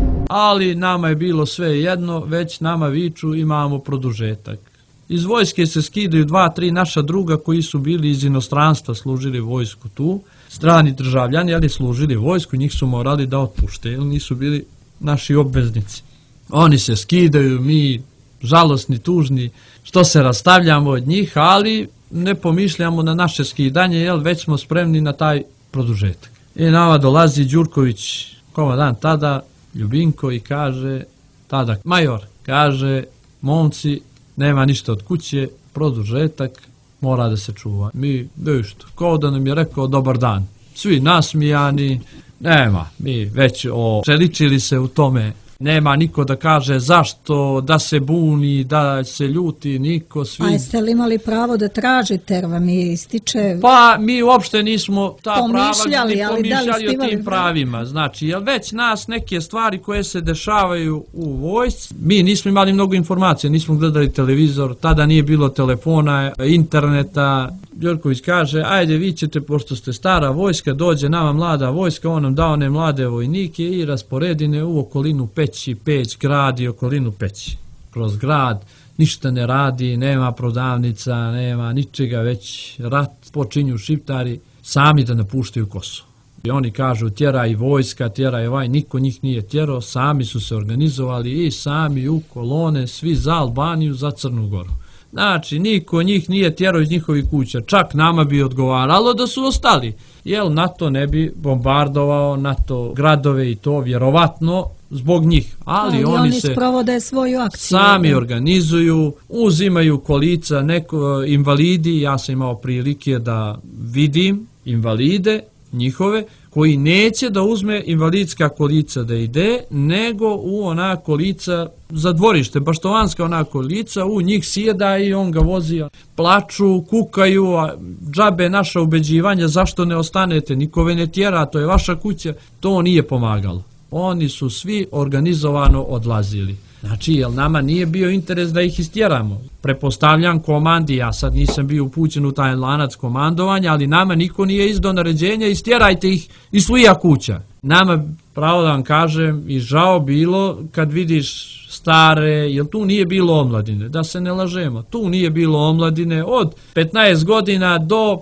Ali nama je bilo sve jedno, već nama viču imamo produžetak. Iz vojske se skidaju 2-3 naša druga koji su bili iz inostranstva, služili vojsku tu. Strani državljani, ali služili vojsku, njih su morali da otpušte, jer nisu bili naši obveznici. Oni se skidaju, mi žalosni, tužni, što se rastavljamo od njih, ali ne pomišljamo na naše skidanje, jer već smo spremni na taj produžetak. I nama dolazi Đurković, komandant tada, Ljubinko, i kaže, tada major, kaže, momci, nema ništa od kuće, produžetak, mora da se čuva. Mi, što, kao da nam je rekao dobar dan. Svi nasmijani, nema, mi već čeličili se u tome. Nema niko da kaže zašto, da se buni, da se ljuti, niko, svi... A jeste li imali pravo da tražite, jer vam je ističe... Pa mi uopšte nismo ta pomišljali, prava, ali da li ste o imali tim pravima. Znači, jer već nas neke stvari koje se dešavaju u vojsci, mi nismo imali mnogo informacija, nismo gledali televizor, tada nije bilo telefona, interneta. Đorković kaže, ajde vi ćete, pošto ste stara vojska, dođe nama mlada vojska, on nam dao one mlade vojnike i rasporedine u okolinu Peći, Peć gradi okolinu Peći. Kroz grad ništa ne radi, nema prodavnica, nema ničega, već rat, počinju šiptari sami da napuštaju Kosovo. I oni kažu tjera i vojska, tjera i niko njih nije tjerao, sami su se organizovali i sami u kolone, svi za Albaniju, za Crnu Goru. Znači, niko njih nije tjerao iz njihovih kuća, čak nama bi odgovaralo da su ostali, jer NATO ne bi bombardovao NATO gradove i to vjerovatno zbog njih, ali oni se sprovode svoju akciju. Sami organizuju, uzimaju kolica, invalidi, ja sam imao prilike da vidim invalide njihove, koji neće da uzme invalidska kolica da ide, nego u ona kolica za dvorište, baštovanska ona kolica, u njih sjeda i on ga vozi. Plaču, kukaju, a džabe naša ubeđivanja, zašto ne ostanete, nikove ne tjera, to je vaša kuća, to nije pomagalo. Oni su svi organizovano odlazili. Znači, jer nama nije bio interes da ih istjeramo. Prepostavljam komandi, ja sad nisam bio upućen u taj lanac komandovanja, ali nama niko nije izdao naređenja, istjerajte ih iz svojih kuća. Nama, pravo da vam kažem, i žao bilo kad vidiš stare, jer tu nije bilo omladine, da se ne lažemo, tu nije bilo omladine od 15 godina do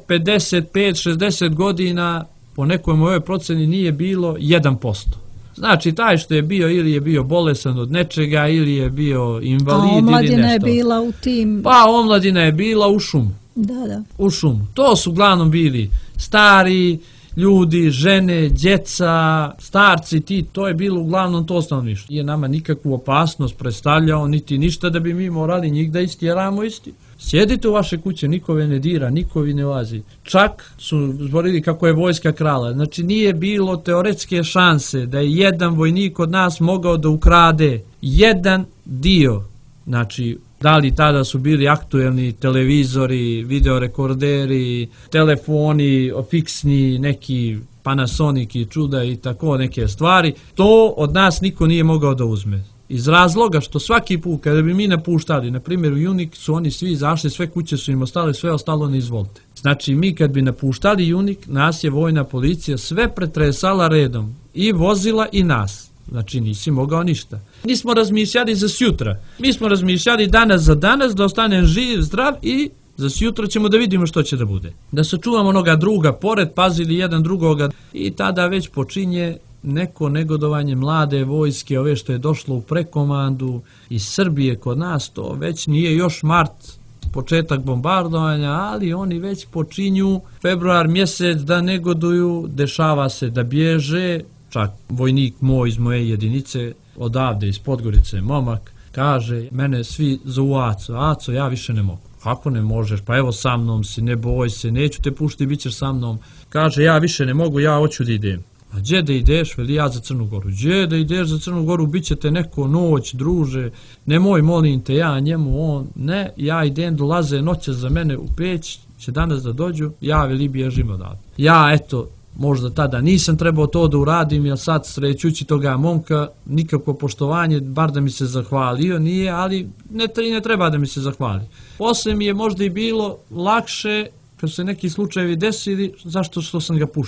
55-60 godina, po nekoj mojoj proceni nije bilo 1%. Znači, taj što je bio, ili je bio bolesan od nečega, ili je bio invalid, ili nešto. A omladina je bila u tim... Pa, omladina je bila u šumu. Da. U šumu. To su uglavnom bili stari ljudi, žene, djeca, starci, to je bilo uglavnom to stanovništvo. Nije nama nikakvu opasnost predstavljao, niti ništa da bi mi morali njih da istjeramo isti. Sjedite u vaše kuće, nikove ne dira, nikovi ne lazi. Čak su zborili kako je vojska krala. Znači, nije bilo teoretske šanse da je jedan vojnik od nas mogao da ukrade jedan dio. Znači, da li tada su bili aktuelni televizori, videorekorderi, telefoni, fiksni, neki Panasonic i čuda i tako neke stvari. To od nas niko nije mogao da uzme. Iz razloga što svaki put kada bi mi napuštali, na primjer u Junik su oni svi izašli, sve kuće su im ostale, sve ostalo ne izvolite. Znači mi kad bi napuštali Junik, nas je vojna policija sve pretresala redom, i vozila i nas. Znači nisi mogao ništa. Nismo razmišljali za sjutra, mi smo razmišljali danas za danas, da ostanem živ, zdrav i za sjutra ćemo da vidimo što će da bude. Da se čuvamo onoga druga pored, pazili jedan drugoga i tada već počinje neko negodovanje mlade vojske, ove što je došlo u prekomandu iz Srbije kod nas, to već nije još mart, početak bombardovanja, ali oni već počinju februar mjesec da negoduju, dešava se da bježe, čak vojnik moj iz moje jedinice, odavde iz Podgorice, momak, kaže, mene svi zovu Aco, ja više ne mogu. Kako ne možeš? Pa evo sa mnom si, ne boj se, neću te puštiti, bit ćeš sa mnom. Kaže, ja više ne mogu, ja hoću da idem. A gdje da ideš? Veli, ja za Crnu Goru. Gdje da ideš za Crnu Goru? Bićete neko noć, druže. Nemoj, molim te, ja njemu, on, ne, ja idem, dolaze noće za mene u Peć, će danas da dođu, ja veli bježim odavde. Ja, eto, možda tada nisam trebao to da uradim, jer sad srećući toga momka, nikakvo poštovanje, bar da mi se zahvalio, nije, ali ne treba da mi se zahvali. Posle mi je možda i bilo lakše, kad se neki slučajevi desili, zašto što sam ga puštio.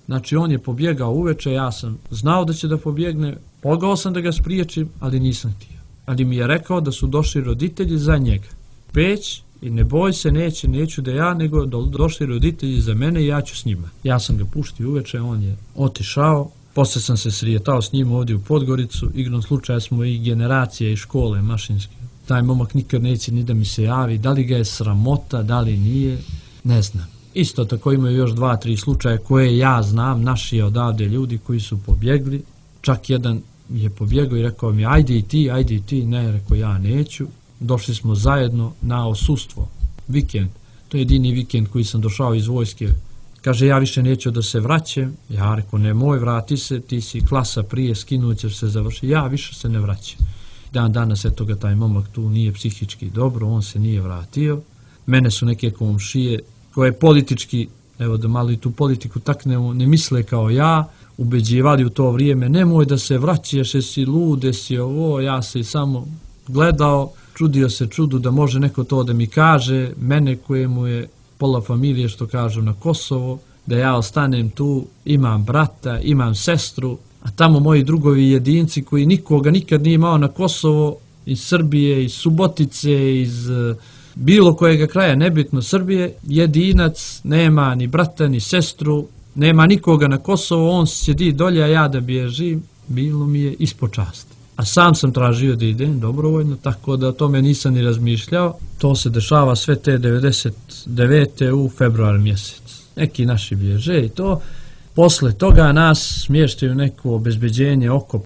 Znači on je pobjegao uveče, ja sam znao da će da pobjegne, mogao sam da ga spriječim, ali nisam htio. Ali mi je rekao da su došli roditelji za njega. Peć i ne boj se, neću da ja, nego došli roditelji za mene i ja ću s njima. Ja sam ga puštio uveče, on je otišao, posle sam se srijetao s njim ovdje u Podgoricu, igrom slučaja smo i generacije i škole mašinske. Taj momak nikad neće ni da mi se javi, da li ga je sramota, da li nije, ne znam. Isto tako imaju još 2-3 slučaje koje ja znam, naši odavde ljudi koji su pobjegli. Čak jedan je pobjegao i rekao mi ajde i ti, ne, rekao ja neću. Došli smo zajedno na osustvo, vikend. To je jedini vikend koji sam došao iz vojske. Kaže ja više neću da se vraćam. Ja rekao nemoj, vrati se, ti si klasa prije, skinut ćeš se završiti. Ja više se ne vraćam. Dan danas eto ga taj momak tu nije psihički dobro, on se nije vratio. Mene su neke komšije koje politički, evo da malo i tu politiku taknemo, ne misle kao ja, ubeđivali u to vrijeme, nemoj da se vraćaš, jesi lude, si ovo, ja se samo gledao, čudio se čudu da može neko to da mi kaže, mene kojemu je pola familije, što kažu, na Kosovo, da ja ostanem tu, imam brata, imam sestru, a tamo moji drugovi jedinci koji nikoga nikad nije imao na Kosovo, iz Srbije, iz Subotice, iz bilo kojega kraja, nebitno Srbije, jedinac, nema ni brata, ni sestru, nema nikoga na Kosovo, on sjedi dolje, a ja da bježim, bilo mi je ispod časti. A sam sam tražio da idem dobrovoljno, tako da o tome nisam ni razmišljao. To se dešava sve te 99. u februar mjesec. Neki naši bježe i to. Posle toga nas smještaju neko obezbeđenje oko.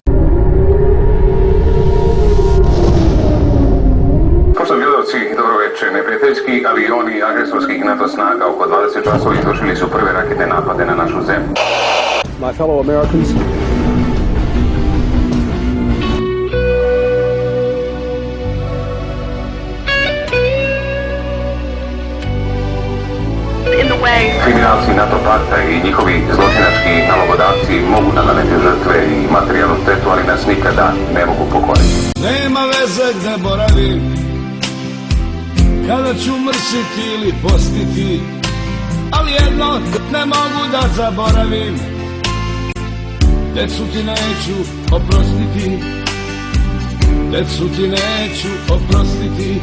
Pošto Bjelovci, dobro večer, neprijateljski avioni agresorskih NATO snaga oko 20 časova izvršili su prve raketne napade na našu zemlju. My fellow Americans, kriminalci NATO pakta i njihovi zločinački nalogodavci mogu naneti žrtve i materijalnu štetu, ali nas nikada ne mogu pokoriti. Nema veze gde boravim, kada ću mrsiti ili postiti, ali jedno ne mogu da zaboravim, decu ti neću oprostiti, decu ti neću oprostiti.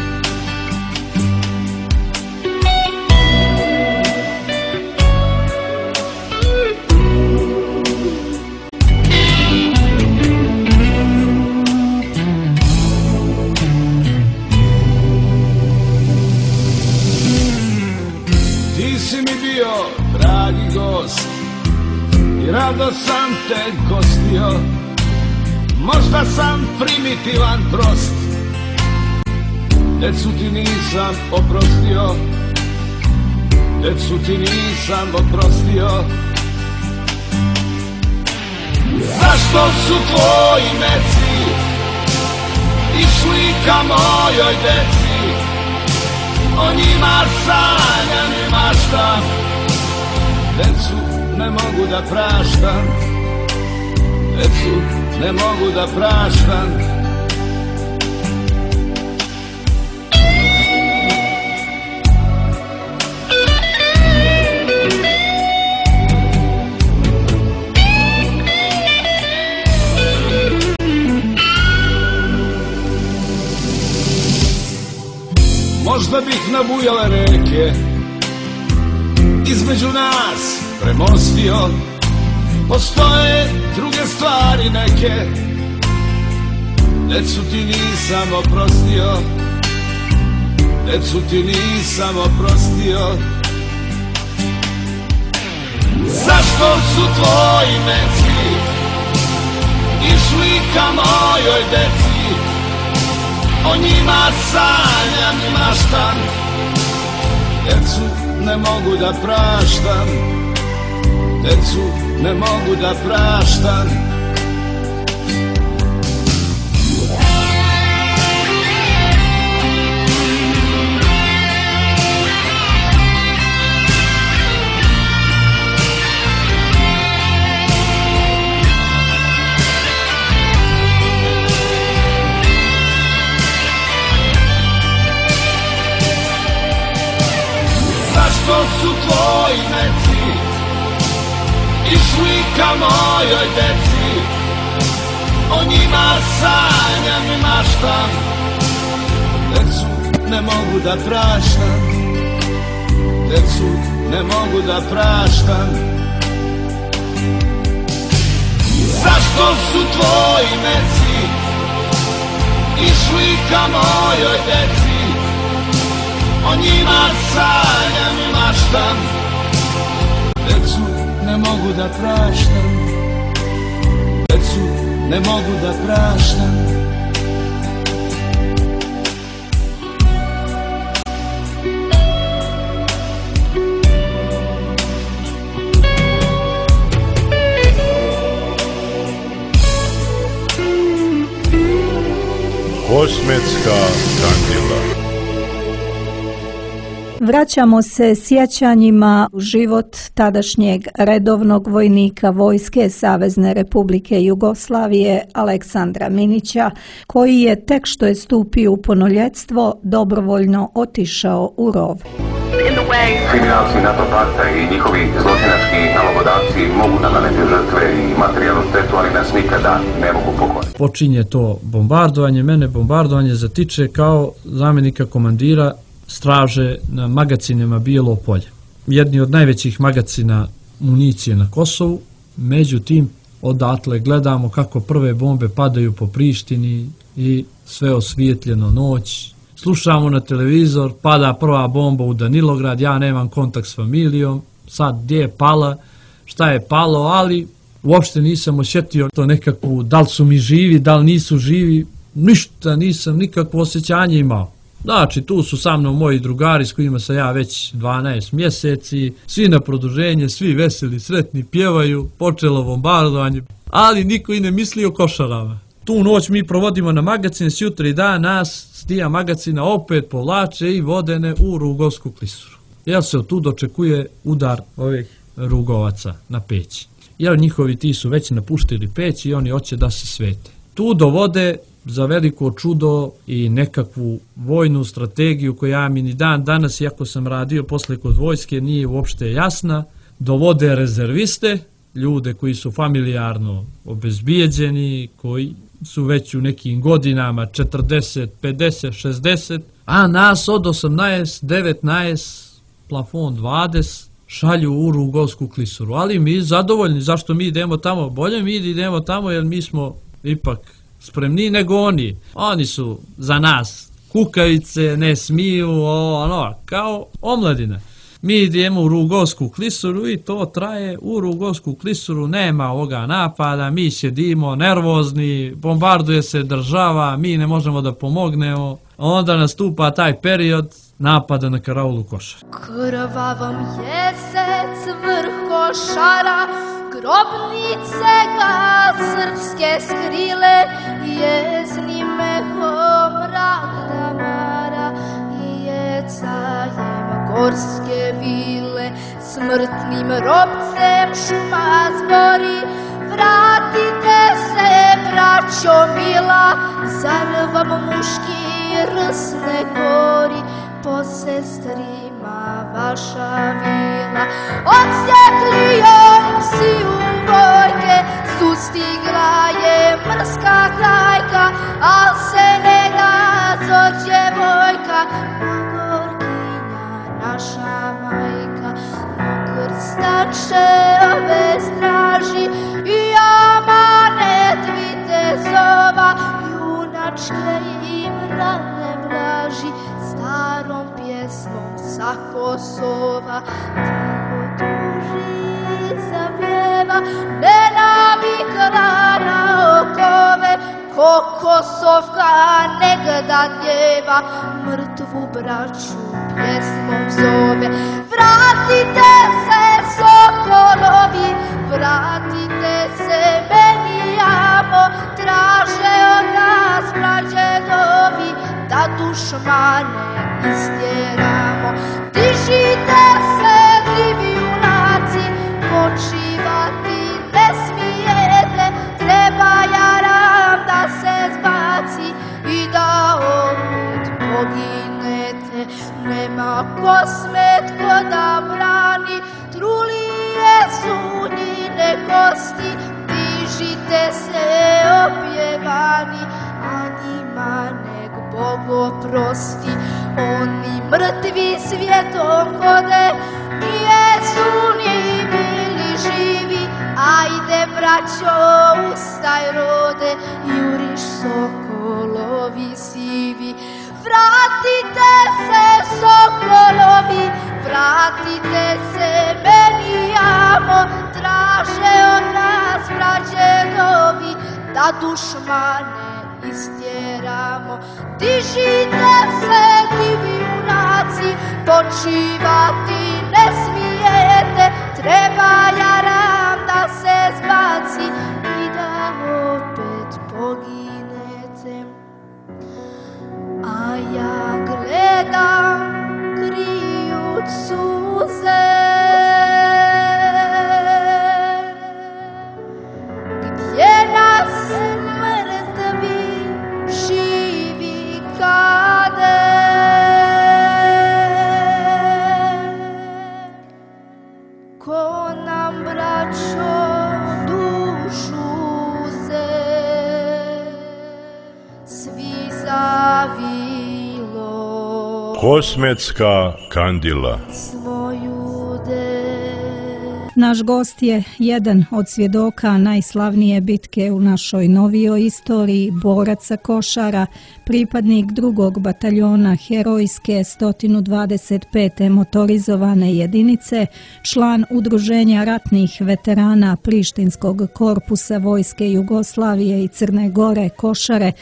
Rado sam te gostio, možda sam primitivan, prost, decu ti nisam oprostio, decu ti nisam oprostio. Zašto su tvoji meci išli ka mojoj deci, o njima sanjam i maštam, decu ne mogu da praštam, decu ne mogu da praštam. Možda bih nabujale reke između nas premostio, postoje druge stvari neke, decu ti nisam oprostio, decu ti nisam oprostio. Zašto su tvoji meci išli ka mojoj deci, o njima sanjam i maštam, decu ne mogu da praštam, decu ne mogu da praštam. Zašto su tvoji meci i slika mojoj deci. O njima sanjam i maštam, decu ne mogu da praštam, decu ne mogu da praštam. Zašto su tvoji meci išli ka mojoj deci? O njima sanjam i maštam, decu ne mogu da praštam, decu ne mogu da praštam. Kosmetska kandila. Vraćamo se sjećanjima u život tadašnjeg redovnog vojnika Vojske Savezne Republike Jugoslavije Aleksandra Minića, koji je tek što je stupio u punoljetstvo dobrovoljno otišao u rov. Kriminalci NATO pakta i njihovi zločinački nalogodavci mogu naneti žrtve i materijalnu štetu, ali nas nikada ne mogu pokloniti. Počinje to bombardovanje, mene bombardovanje zatiče kao zamjenika komandira straže na magacinima Bijelo polje. Jedni od najvećih magacina municije na Kosovu, međutim odatle gledamo kako prve bombe padaju po Prištini i sve osvijetljeno noć. Slušamo na televizor, pada prva bomba u Danilograd, ja nemam kontakt s familijom, sad gdje je pala, šta je palo, ali uopšte nisam osjetio to nekakvu, da li su mi živi, da li nisu živi, ništa nisam, nikakvo osjećanje imao. Znači, tu su sa mnom moji drugari s kojima sam ja već 12 mjeseci, svi na produženje, svi veseli, sretni, pjevaju, počelo bombardovanje, ali niko i ne misli o košarama. Tu noć mi provodimo na magacine, sjutra i dan nas s tija magacina opet povlače i vodene u Rugovsku klisuru. Jer se tu dočekuje udar ovih Rugovaca na Peć. Jer njihovi ti su već napuštili Peć i oni hoće da se svete. Tu dovode za veliko čudo i nekakvu vojnu strategiju koja mi ni dan danas, iako sam radio posle kod vojske, nije uopšte jasna. Dovode rezerviste, ljude koji su familijarno obezbijeđeni, koji su već u nekim godinama 40, 50, 60, a nas od 18, 19, plafon 20, šalju u Rugovsku klisuru. Ali mi zadovoljni, zašto mi idemo tamo? Bolje mi idemo tamo jer mi smo ipak spremniji nego oni. Oni su za nas kukavice, ne smiju, kao omladina. Mi idemo u Rugovsku klisuru i to traje. U Rugovsku klisuru nema ovoga napada, mi sjedimo nervozni, bombarduje se država, mi ne možemo da pomognemo. Onda nastupa taj period napada na karaulu Košar. Krvavom jesec vrh Košara, grobnice ga srpske skrile, jezni mehom rada mara i jecajem gorske vile. Smrtnim robcem šuma zbori, vratite se, braćo mila, zar vam muški rs ne gori, po sestrima vaša vila. Odsjetli joj psi u vojke, sustigla je mrska hajka, al se ne gazo djevojka, Gorkinja naša majka. Krstače ove straži i amanet vitezova, junačke im rane blaži, starom pjesmom sa Kosova. Tiho tuži zapjeva, ne navikla na okove, ko Kosovka negda djeva, mrtvu braću pjesmom zove. Vratite se, sokolovi, vratite se, meni jamo, traže od nas prađedovi, da dušmane istjeramo. Dižite se, divi junaci, počivati ne smijete, treba jaram da se zbaci i da ovud poginete. Nema Kosmetko da brani, trulije su njine vratite se opjevani, a njima nek Bog oprosti. Oni mrtvi svijetom hode, nijesu ni bili živi. Ajde braćo, ustaj rode, juriš sokolovi sivi. Vratite se sokolovi, vratite se meni jamo, traže od nas prađedovi, da dušmane istjeramo. Dižite se divi junaci, počivati ne smijete, treba jaram da se zbaci i da opet poginete. A ja gledam krijuć suze, gdje nas mrtvi živi kade. Ko nam braćo dušu uze, svi zavilo Kosmetska kandila. svoju de. Naš gost je jedan od svjedoka najslavnije bitke u našoj novijoj istoriji, boraca košara, pripadnik 2. bataljona herojske 125. motorizovane jedinice, član Udruženja ratnih veterana Prištinskog korpusa Vojske Jugoslavije i Crne Gore Košare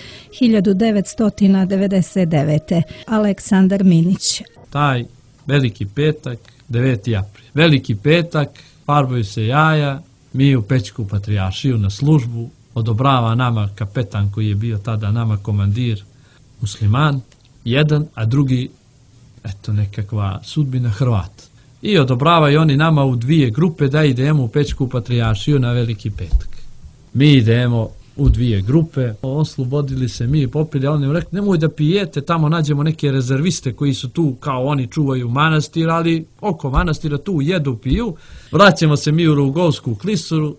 1999. Aleksandar Minić. Taj veliki petak, 9. april. Veliki petak, farbaju se jaja, mi u Pećku patrijaršiju na službu, odobrava nama kapetan koji je bio tada nama komandir, musliman, jedan, a drugi, eto, nekakva sudbina Hrvat. I odobravaju oni nama u 2 grupe da idemo u Pećku patrijaršiju na veliki petak. Mi idemo u 2 grupe, oslobodili se, mi popili, a oni im rekli, nemoj da pijete, tamo nađemo neke rezerviste koji su tu, kao oni čuvaju manastir, ali oko manastira tu jedu, piju. Vraćamo se mi u Rugovsku klisuru,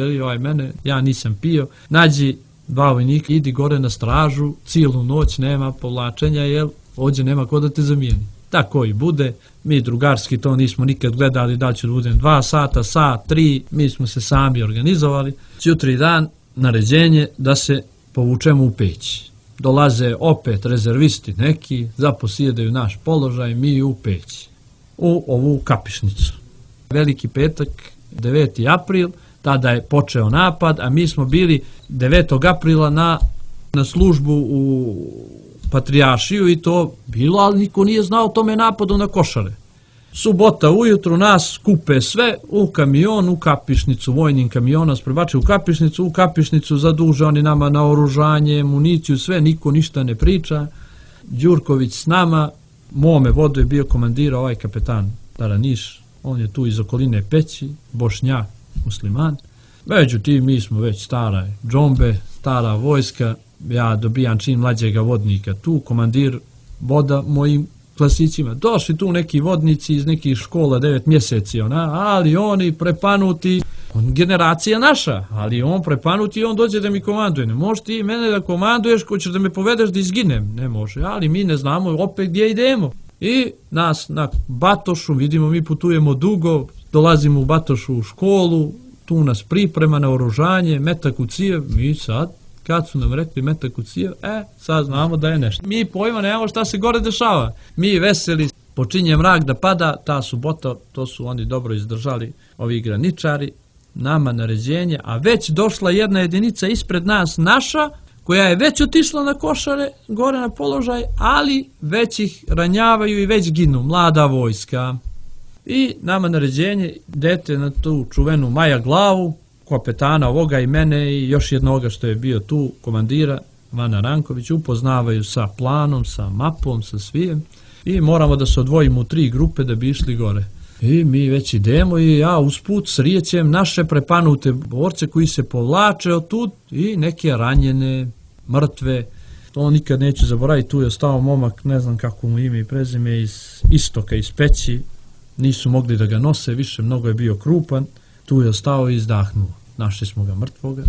mene, ja nisam pio, nađi 2 vojnika, idi gore na stražu, cijelu noć nema povlačenja, jer ovdje nema ko da te zamijeni. Tako i bude, mi drugarski to nismo nikad gledali, da će da budem 2 sata, sat, 3, mi smo se sami organizovali. Jutri dan, naređenje da se povučemo u Peć. Dolaze opet rezervisti neki, zaposjedaju naš položaj, mi u Peć, u ovu kapišnicu. Veliki petak, 9. april, tada je počeo napad, a mi smo bili 9. aprila na službu u patrijaršiju i to bilo, ali niko nije znao o tome napadu na Košare. Subota ujutru nas skupe sve u kamion, u kapišnicu, vojnim kamiona nas prebače u kapišnicu zaduže oni nama na oružanje, municiju, sve, niko ništa ne priča. Đurković s nama, mome vodu je bio komandir, ovaj kapetan Taraniš, on je tu iz okoline Peći, Bošnjak, musliman. Međutim, mi smo već stara džombe, stara vojska, ja dobijam čin mlađega vodnika tu, komandir voda mojim klasićima. Došli tu neki vodnici iz nekih škola 9 mjeseci, ali oni prepanuti, generacija naša, ali on prepanuti i on dođe da mi komanduje. Ne možeš ti mene da komanduješ, ko ćeš da me povedeš da izginem. Ne može, ali mi ne znamo opet gdje idemo. I nas na Batošu, vidimo mi putujemo dugo, dolazimo u Batošu u školu, tu nas priprema na oružanje, metak u cijev, mi sad, kad su nam rekli metak u cijev, sad znamo da je nešto. Mi pojma nemamo šta se gore dešava. Mi veseli, počinje mrak da pada, ta subota, to su oni dobro izdržali, ovi graničari, nama naređenje, a već došla jedna jedinica ispred nas, naša, koja je već otišla na Košare, gore na položaj, ali već ih ranjavaju i već ginu, mlada vojska. I nama naređenje, idete na tu čuvenu Maja glavu, kapetana ovoga i mene i još jednoga što je bio tu, komandira, Vana Ranković, upoznavaju sa planom, sa mapom, sa svijem i moramo da se odvojimo u 3 grupe da bi išli gore. I mi već idemo i ja usput srijećem naše prepanute borce koji se povlače od tud i neke ranjene, mrtve. To nikad neću zaboraviti, tu je ostao momak, ne znam kako mu ime i prezime, iz istoka, iz Peći. Nisu mogli da ga nose više, mnogo je bio krupan. Tu je ostao i izdahnuo. Našli smo ga mrtvoga.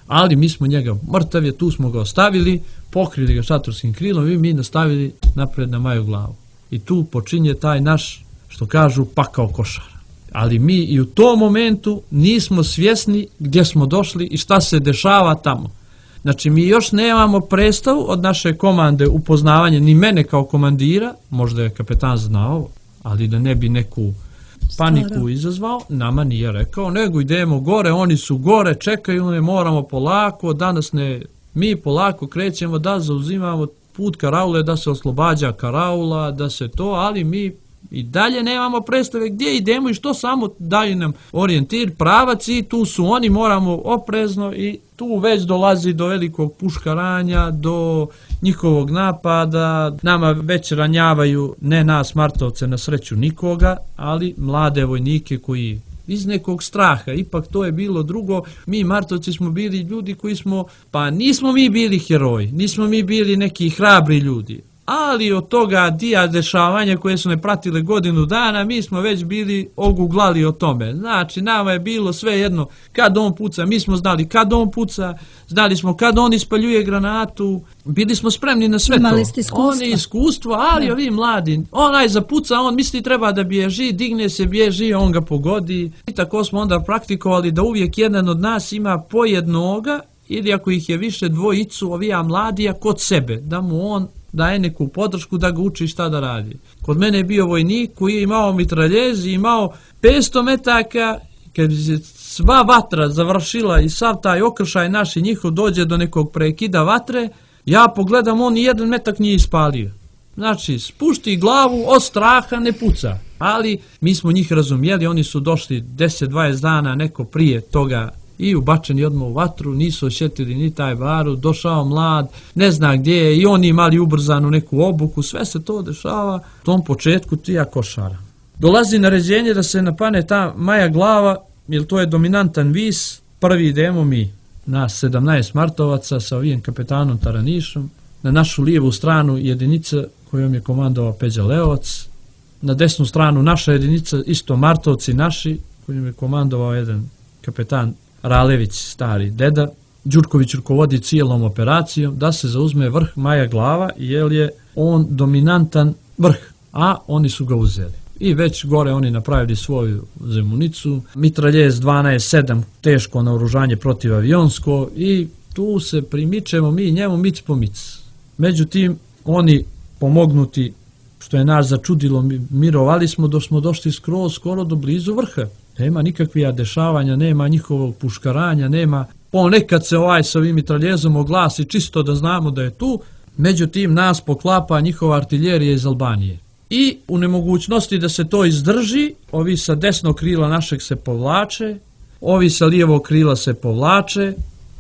Ali mi smo njega, mrtav je, tu smo ga ostavili, pokrili ga šatorskim krilom i mi nastavili napred na Maju glavu. I tu počinje taj naš, što kažu, pakao košara. Ali mi i u tom momentu nismo svjesni gdje smo došli i šta se dešava tamo. Znači, mi još nemamo predstavu od naše komande upoznavanja, ni mene kao komandira, možda je kapetan znao, ali da ne bi neku paniku izazvao, nama nije rekao, nego idemo gore, oni su gore, čekaju, ne moramo polako, danas ne, mi polako krećemo da zauzimamo put karaule, da se oslobađa karaula, da se to, ali mi i dalje nemamo predstave gdje idemo i što, samo daju nam orijentir, pravac i tu su oni, moramo oprezno i tu već dolazi do velikog puškaranja, do njihovog napada, nama već ranjavaju, ne nas Martovce, na sreću nikoga, ali mlade vojnike koji iz nekog straha, ipak to je bilo drugo, mi Martovci smo bili ljudi koji smo, pa nismo mi bili heroji, nismo mi bili neki hrabri ljudi, ali od toga dija dešavanja koje su ne pratile godinu dana, mi smo već bili oguglali o tome. Znači, nama je bilo sve jedno kad on puca, mi smo znali kad on puca, znali smo kad on ispaljuje granatu, bili smo spremni na sve imali to. Ste iskustvo. On je iskustvo, ali ovi mladi, onaj zapuca, on misli treba da bježi, digne se, bježi, on ga pogodi. I tako smo onda praktikovali da uvijek jedan od nas ima po jednoga, ili ako ih je više, dvojicu ovija mladija kod sebe, da mu on daje neku podršku da ga uči šta da radi. Kod mene je bio vojnik koji je imao mitraljez i imao 500 metaka, kad se sva vatra završila i sav taj okršaj naš i njihov dođe do nekog prekida vatre, ja pogledam, on ni jedan metak nije ispalio. Znači, spušti glavu, od straha ne puca. Ali mi smo njih razumijeli, oni su došli 10-20 dana neko prije toga i ubačeni odmah u vatru, nisu osjetili ni taj barut, došao mlad, ne zna gdje je, i oni imali ubrzanu neku obuku, sve se to dešava u tom početku tija košara. Dolazi naređenje da se napane ta Maja glava, jer to je dominantan vis, prvi idemo mi, nas 17 Martovaca sa ovim kapetanom Taranišom, na našu lijevu stranu jedinica kojom je komandovao Peđa Leovac, na desnu stranu naša jedinica, isto Martovci naši, kojom je komandovao jedan kapetan Ralević, stari deda. Đurković rukovodi cijelom operacijom da se zauzme vrh Maja glava, jer je on dominantan vrh, a oni su ga uzeli. I već gore oni napravili svoju zemunicu, mitraljez 12-7, teško naoružanje protivavionsko, i tu se primičemo mi njemu mic po mic. Međutim, oni pomognuti, što je nas začudilo, mirovali smo dok smo došli skoro do blizu vrha. Nema nikakvih dešavanja, nema njihovog puškaranja, nema, ponekad se sa ovim mitraljezom oglasi čisto da znamo da je tu, međutim nas poklapa njihova artiljerija iz Albanije. I u nemogućnosti da se to izdrži, ovi sa desnog krila našeg se povlače, ovi sa lijevog krila se povlače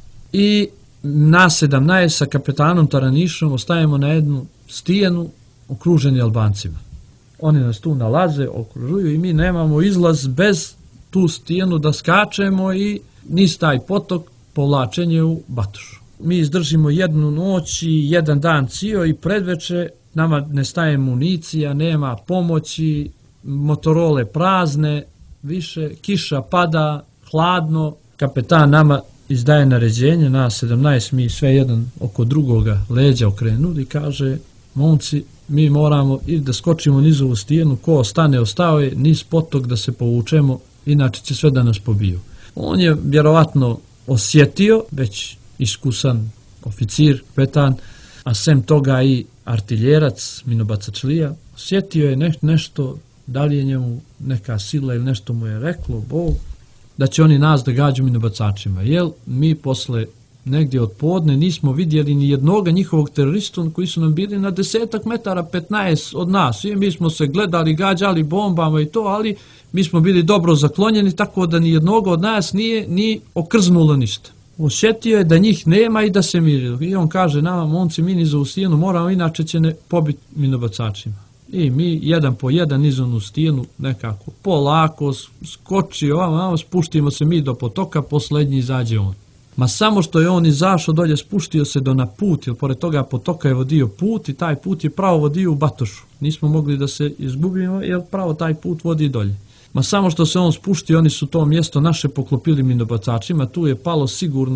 i nas 17 sa kapetanom Taranišom ostajemo na jednu stijenu okruženi Albancima. Oni nas tu nalaze, okružuju i mi nemamo izlaz bez tu stijenu da skačemo i niz taj potok povlačenje u Batošu. Mi izdržimo jednu noć i jedan dan cijel i predveče, nama nestaje municija, nema pomoći, motorole prazne, više, kiša pada, hladno, kapetan nama izdaje naređenje, nas 17, mi sve jedan oko drugoga leđa okrenuli i kaže, momci, mi moramo ili da skočimo niz ovu stijenu, ko ostane, ostao je, niz potok da se povučemo, inače će sve da nas pobiju. On je vjerovatno osjetio, već iskusan oficir, kapetan, a sem toga i artiljerac, minobacačlija, osjetio je nešto, da li je njemu neka sila ili nešto mu je reklo, Bog, da će oni nas da gađu minobacačima. Jer mi posle negdje od podne nismo vidjeli ni jednoga njihovog terorista koji su nam bili na 10 metara, 15 od nas. I mi smo se gledali, gađali bombama i to, ali mi smo bili dobro zaklonjeni, tako da ni jednog od nas nije ni okrznulo ništa. Osjetio je da njih nema i da se miri. I on kaže nama, momci, mi niz ovu stijenu moramo, inače će ne pobiti minobacačima. I mi jedan po jedan niz onu stijenu nekako polako skoči, ovamo, spuštimo se mi do potoka, posljednji izađe on. Ma samo što je on izašao dolje, spuštio se do na put, jer pored toga potoka je vodio put i taj put je pravo vodio u Batošu. Nismo mogli da se izgubimo, jer pravo taj put vodi dolje. Ma samo što se on spuštio, oni su to mjesto naše poklopili minobacačima, tu je palo sigurno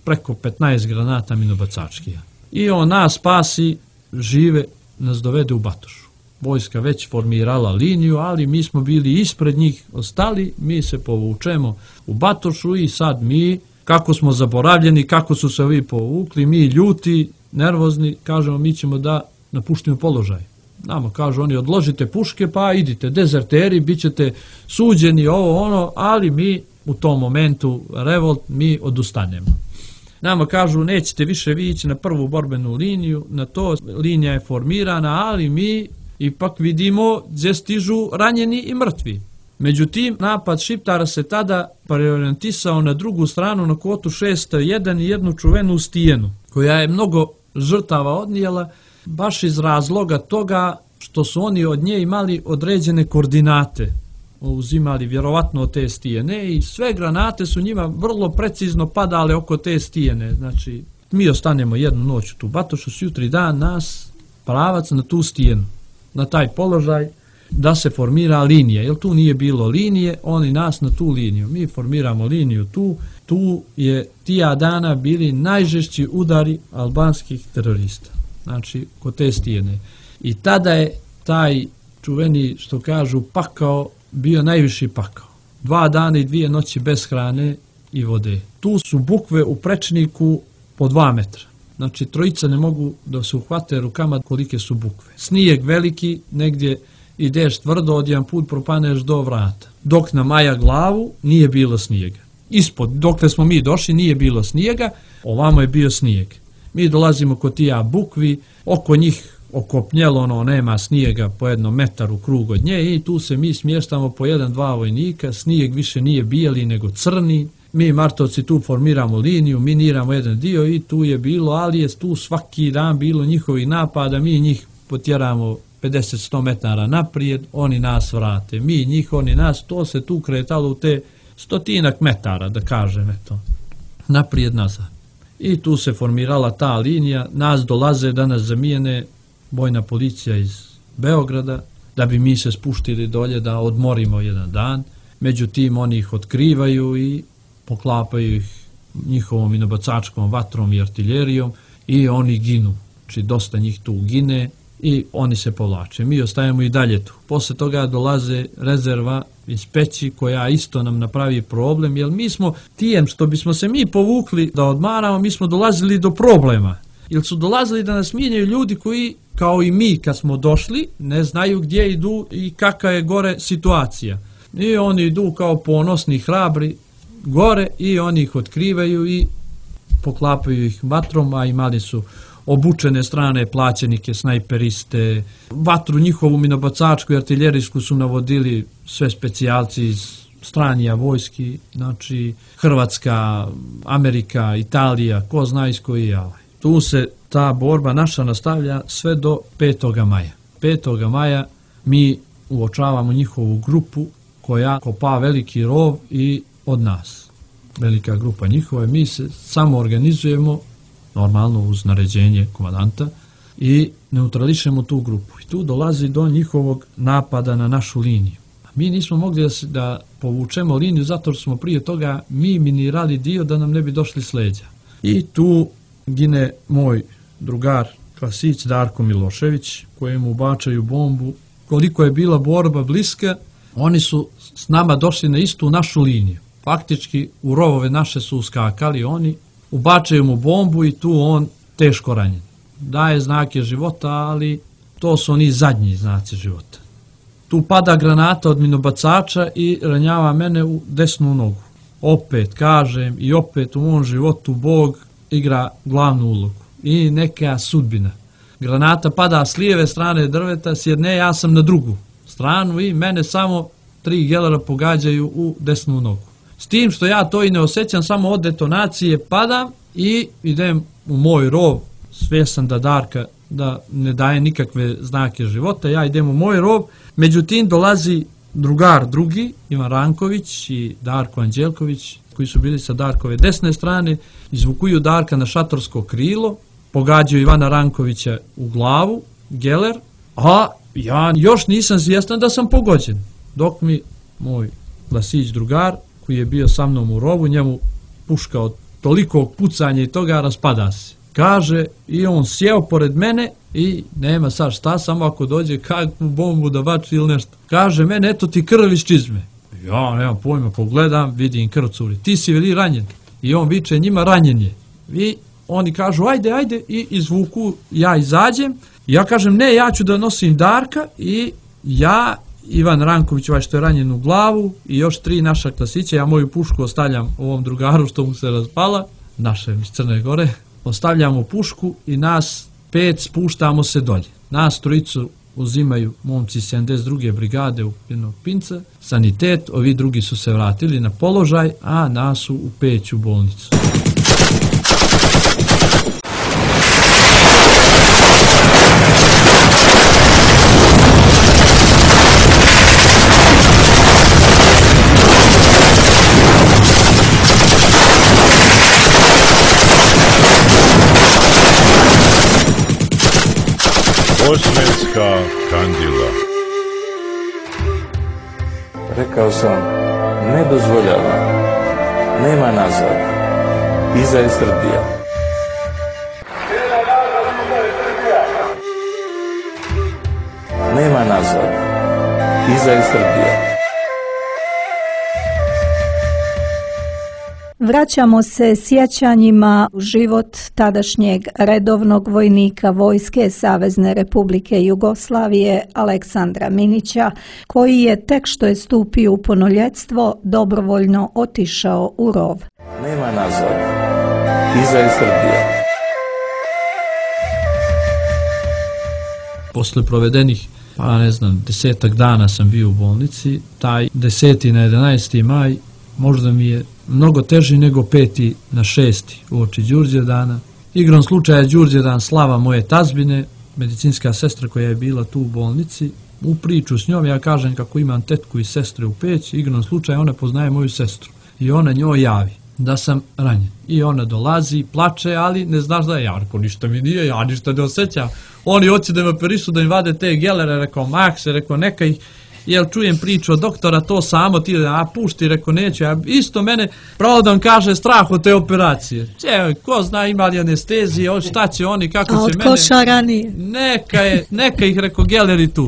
preko 15 granata minobacačkija. I on nas spasi, žive, nas dovede u Batošu. Vojska već formirala liniju, ali mi smo bili ispred njih, ostali, mi se povučemo u Batošu i sad mi, kako smo zaboravljeni, kako su se ovi povukli, mi ljuti, nervozni, kažemo mi ćemo da napuštimo položaj. Nama kažu oni odložite puške pa idite, dezerteri, bit ćete suđeni, ovo ono, ali mi u tom momentu revolt, mi odustanemo. Nama kažu nećete više vi ići na prvu borbenu liniju, na to linija je formirana, ali mi ipak vidimo gdje stižu ranjeni i mrtvi. Međutim, napad Šiptara se tada preorijentisao na drugu stranu, na kvotu 601 i jednu čuvenu stijenu, koja je mnogo žrtava odnijela, baš iz razloga toga što su oni od nje imali određene koordinate, uzimali vjerovatno od te stijene i sve granate su njima vrlo precizno padale oko te stijene. Znači, mi ostanemo jednu noć u tu Batošu, jutri dan nas pravac na tu stijenu, na taj položaj, da se formira linija, jer tu nije bilo linije, oni nas na tu liniju. Mi formiramo liniju tu je tija dana bili najžešći udari albanskih terorista, znači kod te stijene. I tada je taj čuveni, što kažu, pakao, bio najviši pakao. 2 dana i 2 noći bez hrane i vode. Tu su bukve u prečniku po 2 metra. Znači, trojica ne mogu da se uhvate rukama kolike su bukve. Snijeg veliki, negdje ideš tvrdo, odjedan put propaneš do vrata. Dok na maja glavu nije bilo snijega. Ispod, dokle smo mi došli, nije bilo snijega, ovamo je bio snijeg. Mi dolazimo kod tija bukvi, oko njih okopnjelo, nema snijega po 1 metar u krug od nje i tu se mi smještamo po 1-2 vojnika, snijeg više nije bijeli nego crni. Mi Martovci tu formiramo liniju, miniramo jedan dio i tu je bilo, ali je tu svaki dan bilo njihovih napada, mi njih potjeramo 50-100 metara naprijed, oni nas vrate, mi njih, oni nas, to se tu kretalo u te 100 metara, da kažem, eto, naprijed nazad. I tu se formirala ta linija, nas dolaze da nas zamijene vojna policija iz Beograda, da bi mi se spuštili dolje da odmorimo jedan dan, međutim oni ih otkrivaju i poklapaju ih njihovom minobacačkom vatrom i artiljerijom i oni ginu, znači dosta njih tu gine i oni se povlače. Mi ostajemo i dalje tu. Posle toga dolaze rezerva iz Peći koja isto nam napravi problem, jer mi smo tijem što bismo se mi povukli da odmaramo, mi smo dolazili do problema. Jer su dolazili da nas mijenjaju ljudi koji, kao i mi kad smo došli, ne znaju gdje idu i kakva je gore situacija. I oni idu kao ponosni, hrabri gore i oni ih otkrivaju i poklapaju ih vatrom, a imali su obučene strane plaćenike, snajperiste, vatru njihovu minobacačku i artiljerijsku su navodili sve specijalci iz stranija vojski, znači Hrvatska, Amerika, Italija, ko zna iz koji je. Tu se ta borba naša nastavlja sve do 5. maja. 5. maja mi uočavamo njihovu grupu koja kopa veliki rov i od nas. Velika grupa njihova, mi se samo organizujemo, normalno uz naređenje komandanta, i neutrališemo tu grupu. I tu dolazi do njihovog napada na našu liniju. Mi nismo mogli da povučemo liniju zato što smo prije toga mi minirali dio da nam ne bi došli s leđa. I tu gine moj drugar Klasić Darko Milošević, kojemu bačaju bombu. Koliko je bila borba bliska, oni su s nama došli na istu našu liniju. Faktički u rovove naše su uskakali oni, ubačaju mu bombu i tu on teško ranjen. Daje znake života, ali to su oni zadnji znaci života. Tu pada granata od minobacača i ranjava mene u desnu nogu. Opet kažem i opet u mom životu Bog igra glavnu ulogu. I neka sudbina. Granata pada s lijeve strane drveta, s jedne ja sam na drugu stranu i mene samo 3 gelera pogađaju u desnu nogu. S tim što ja to i ne osjećam, samo od detonacije padam i idem u moj rov, svjestan da Darka da ne daje nikakve znake života, ja idem u moj rov, međutim dolazi drugar drugi, Ivan Ranković i Darko Anđelković, koji su bili sa Darkove desne strane, izvukuju Darka na šatorsko krilo, pogađaju Ivana Rankovića u glavu, geler, a ja još nisam svjestan da sam pogođen. Dok mi moj Klasić drugar, koji je bio sa mnom u rovu, njemu puška od toliko pucanja i toga raspada se. Kaže, i on sjeo pored mene i nema sad šta, samo ako dođe kakvu bombu da bači ili nešto. Kaže, mene, eto ti krv iz čizme. Ja nemam pojma, pogledam, vidim krv curi. Ti si veli ranjen. I on viče njima, ranjen je. I oni kažu, ajde, i izvuku, ja izađem. Ja kažem, ne, ja ću da nosim Darka i ja, Ivan Ranković, ovaj što je ranjen u glavu i još 3 naša klasića, ja moju pušku ostavljam ovom drugaru što mu se raspala, našem iz Crne Gore, ostavljamo pušku i nas 5 spuštamo se dolje. Nas 3 uzimaju momci 72. brigade u jednog Pinca, sanitet, ovi drugi su se vratili na položaj, a nas su u Peć u bolnicu. Kosmetska kandila. Rekao sam, ne dozvoljavam, nema nazad, iza je Srbija. Nema nazad, iza je Srbija. Vraćamo se sjećanjima u život tadašnjeg redovnog vojnika Vojske Savezne Republike Jugoslavije Aleksandra Minića, koji je tek što je stupio u punoljetstvo dobrovoljno otišao u rov. Nema nazad, iza je Srbija. Posle provedenih, 10 dana sam bio u bolnici, taj 10. na 11. maj možda mi je mnogo teži nego 5. na 6. uoči Đurđevdana. Igrom slučaja Đurđevdan slava moje tazbine, medicinska sestra koja je bila tu u bolnici. U priču s njom ja kažem kako imam tetku i sestre u Peći, igrom slučaja ona poznaje moju sestru i ona njoj javi da sam ranjen. I ona dolazi, plače, ali ne znaš da je Jarko, ništa mi nije, ja ništa ne osjećam. Oni hoće da me operišu, da im vade te gelere, rekao Makse, rekao neka ih, jel čujem priču od doktora, to samo ti, a pušti, rekao neću, a isto mene, pravodom kaže, strah od te operacije. Ko zna ima li anestezije, šta će oni, kako će mene... A od koša ranije? Neka ih, rekao, geleri tu.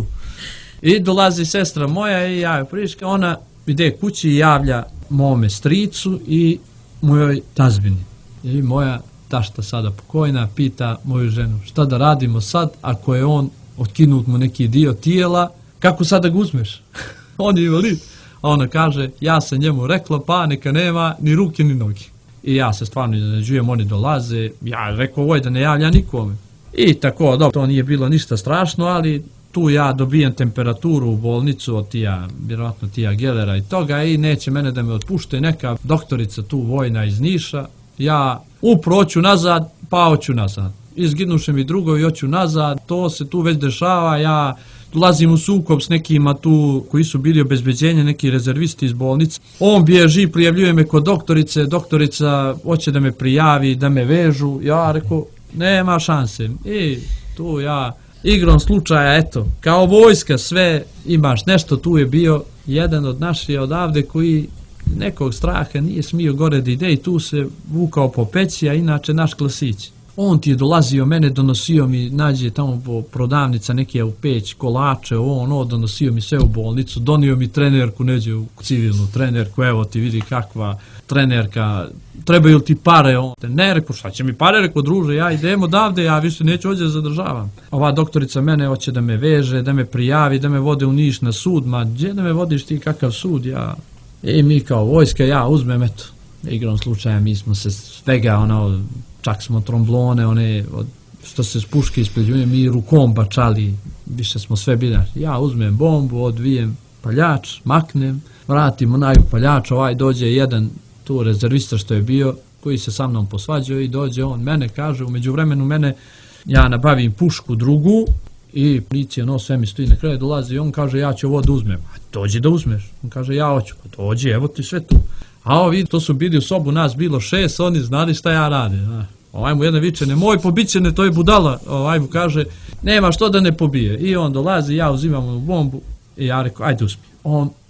I dolazi sestra moja i ja priška, ona ide kući i javlja mome stricu i mojoj tazbini. I moja tašta sada pokojna pita moju ženu, šta da radimo sad ako je on otkinut mu neki dio tijela, kako sad da ga uzmeš? On je invalid. A ona kaže, ja sam njemu rekla, pa neka nema ni ruke ni noge. I ja se stvarno iznenađujem, oni dolaze, ja rekao, ovoj da ne javlja nikome. I tako, dobro, to nije bilo ništa strašno, ali tu ja dobijem temperaturu u bolnicu od vjerovatno tija gelera i toga i neće mene da me otpušte neka doktorica tu vojna iz Niša. Ja uproću nazad, pa hoću nazad. Izginuše mi drugovi, hoću nazad, to se tu već dešava, ja dolazim u sukob s nekima tu koji su bili obezbeđenje, neki rezervisti iz bolnice. On bježi, prijavljuje me kod doktorice, doktorica hoće da me prijavi, da me vežu. Ja rekao, nema šanse. I tu ja, igrom slučaja, eto, kao vojska sve imaš nešto, tu je bio jedan od naših odavde koji nekog straha nije smio gore da ide i tu se vukao po Peći, a inače naš klasić. On ti je dolazio mene, donosio mi, nađe tamo po prodavnica neke u Peć, kolače, donosio mi sve u bolnicu, donio mi trenerku, neđe u civilnu trenerku, evo ti vidi kakva trenerka, trebaju ti pare, ne, rekao, šta će mi pare, rekao, druže, ja idem odavde, ja više neću ovdje zadržavam. Ova doktorica mene hoće da me veže, da me prijavi, da me vode u Niš na sud, ma gdje da me vodiš ti, kakav sud, ja, i mi kao vojska, ja uzmem, eto, igrom slučaja, mi smo se svega, čak smo tromblone, što se s puške ispleđuje, mi rukom bačali, više smo sve bili. Ja uzmem bombu, odvijem paljač, maknem, vratim onaj paljač, dođe jedan tu rezervista što je bio, koji se sa mnom posvađao i dođe on mene, kaže, u međuvremenu ja nabavim pušku drugu i policija, sve mi stoji na kraju, dolazi i on kaže, ja ću ovo da uzmem. A dođi da uzmeš. On kaže, ja hoću, pa dođi, evo ti sve tu. A ovi, to su bili u sobu, nas bilo 6, oni znali šta ja radim. Ovaj mu jedan viče, nemoj pobićene, to je budala. Ovaj mu kaže, nema što da ne pobije. I on dolazi, ja uzimam onu bombu i ja rekao, ajde uzmi. On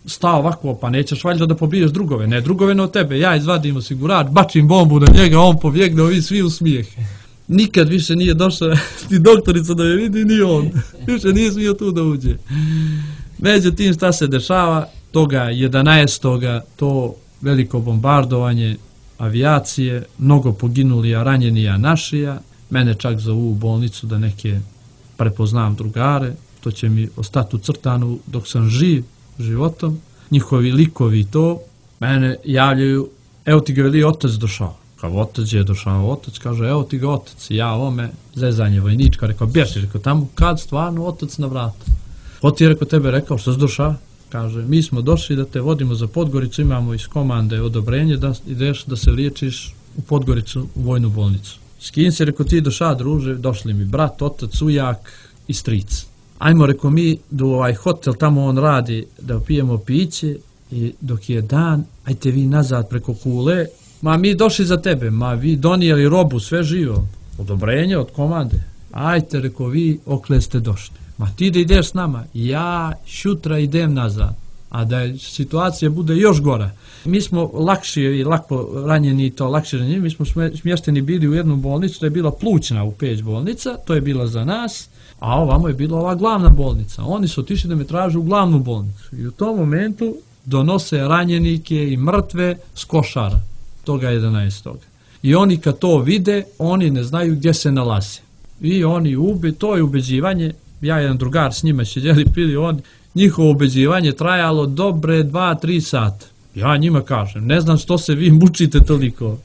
stao ovako, pa nećeš valjda da pobiješ drugove, ne drugove na od tebe, ja izvadim osigurač, bačim bombu na njega, on pobjegne, ovi svi u smijeh. Nikad više nije došla ni doktorica da je vidi, ni on. Više nije smio tu da uđe. Međutim, šta se dešava? Toga 11. to veliko bombardovanje avijacije, mnogo poginuli, a ranjeni, a našija. Mene čak zovu u bolnicu da neke prepoznam drugare, to će mi ostati ucrtano dok sam živ životom. Njihovi likovi to, mene javljaju, evo ti ga veli otac došao. Kao otac je došao, otac kaže, evo ti ga otac, ja ome, zezanje vojnička, rekao, bježi, rekao, tamo kad stvarno otac na vrata. Ko ti je rekao tebe, rekao, što si došao? Kaže, mi smo došli da te vodimo za Podgoricu, imamo iz komande odobrenje da ideš da se liječiš u Podgoricu, u vojnu bolnicu. S kim si, rekao, ti došao, druže, došli mi brat, otac, ujak i stric. Ajmo, rekao, mi do ovaj hotel, tamo on radi, da pijemo piće i dok je dan, ajte vi nazad preko Kule, ma mi došli za tebe, ma vi donijeli robu, sve živo, odobrenje od komande. Ajte, rekao, vi okle ste došli. Ma ti da ideš s nama, ja šutra idem nazad, a da je situacija bude još gora. Mi smo lakši i lako ranjeni, to lakše ranjeni, mi smo smješteni bili u jednu bolnicu, to je bila plućna u Peć bolnica, to je bila za nas, a ovamo je bila ova glavna bolnica. Oni su otišli da me traže u glavnu bolnicu i u tom momentu donose ranjenike i mrtve s Košara, toga 11. I oni kad to vide, oni ne znaju gdje se nalaze. I oni to je ubeđivanje, ja jedan drugar s njima sjedili, pili, njihovo ubeđivanje trajalo dobre 2-3 sata. Ja njima kažem, ne znam što se vi mučite toliko.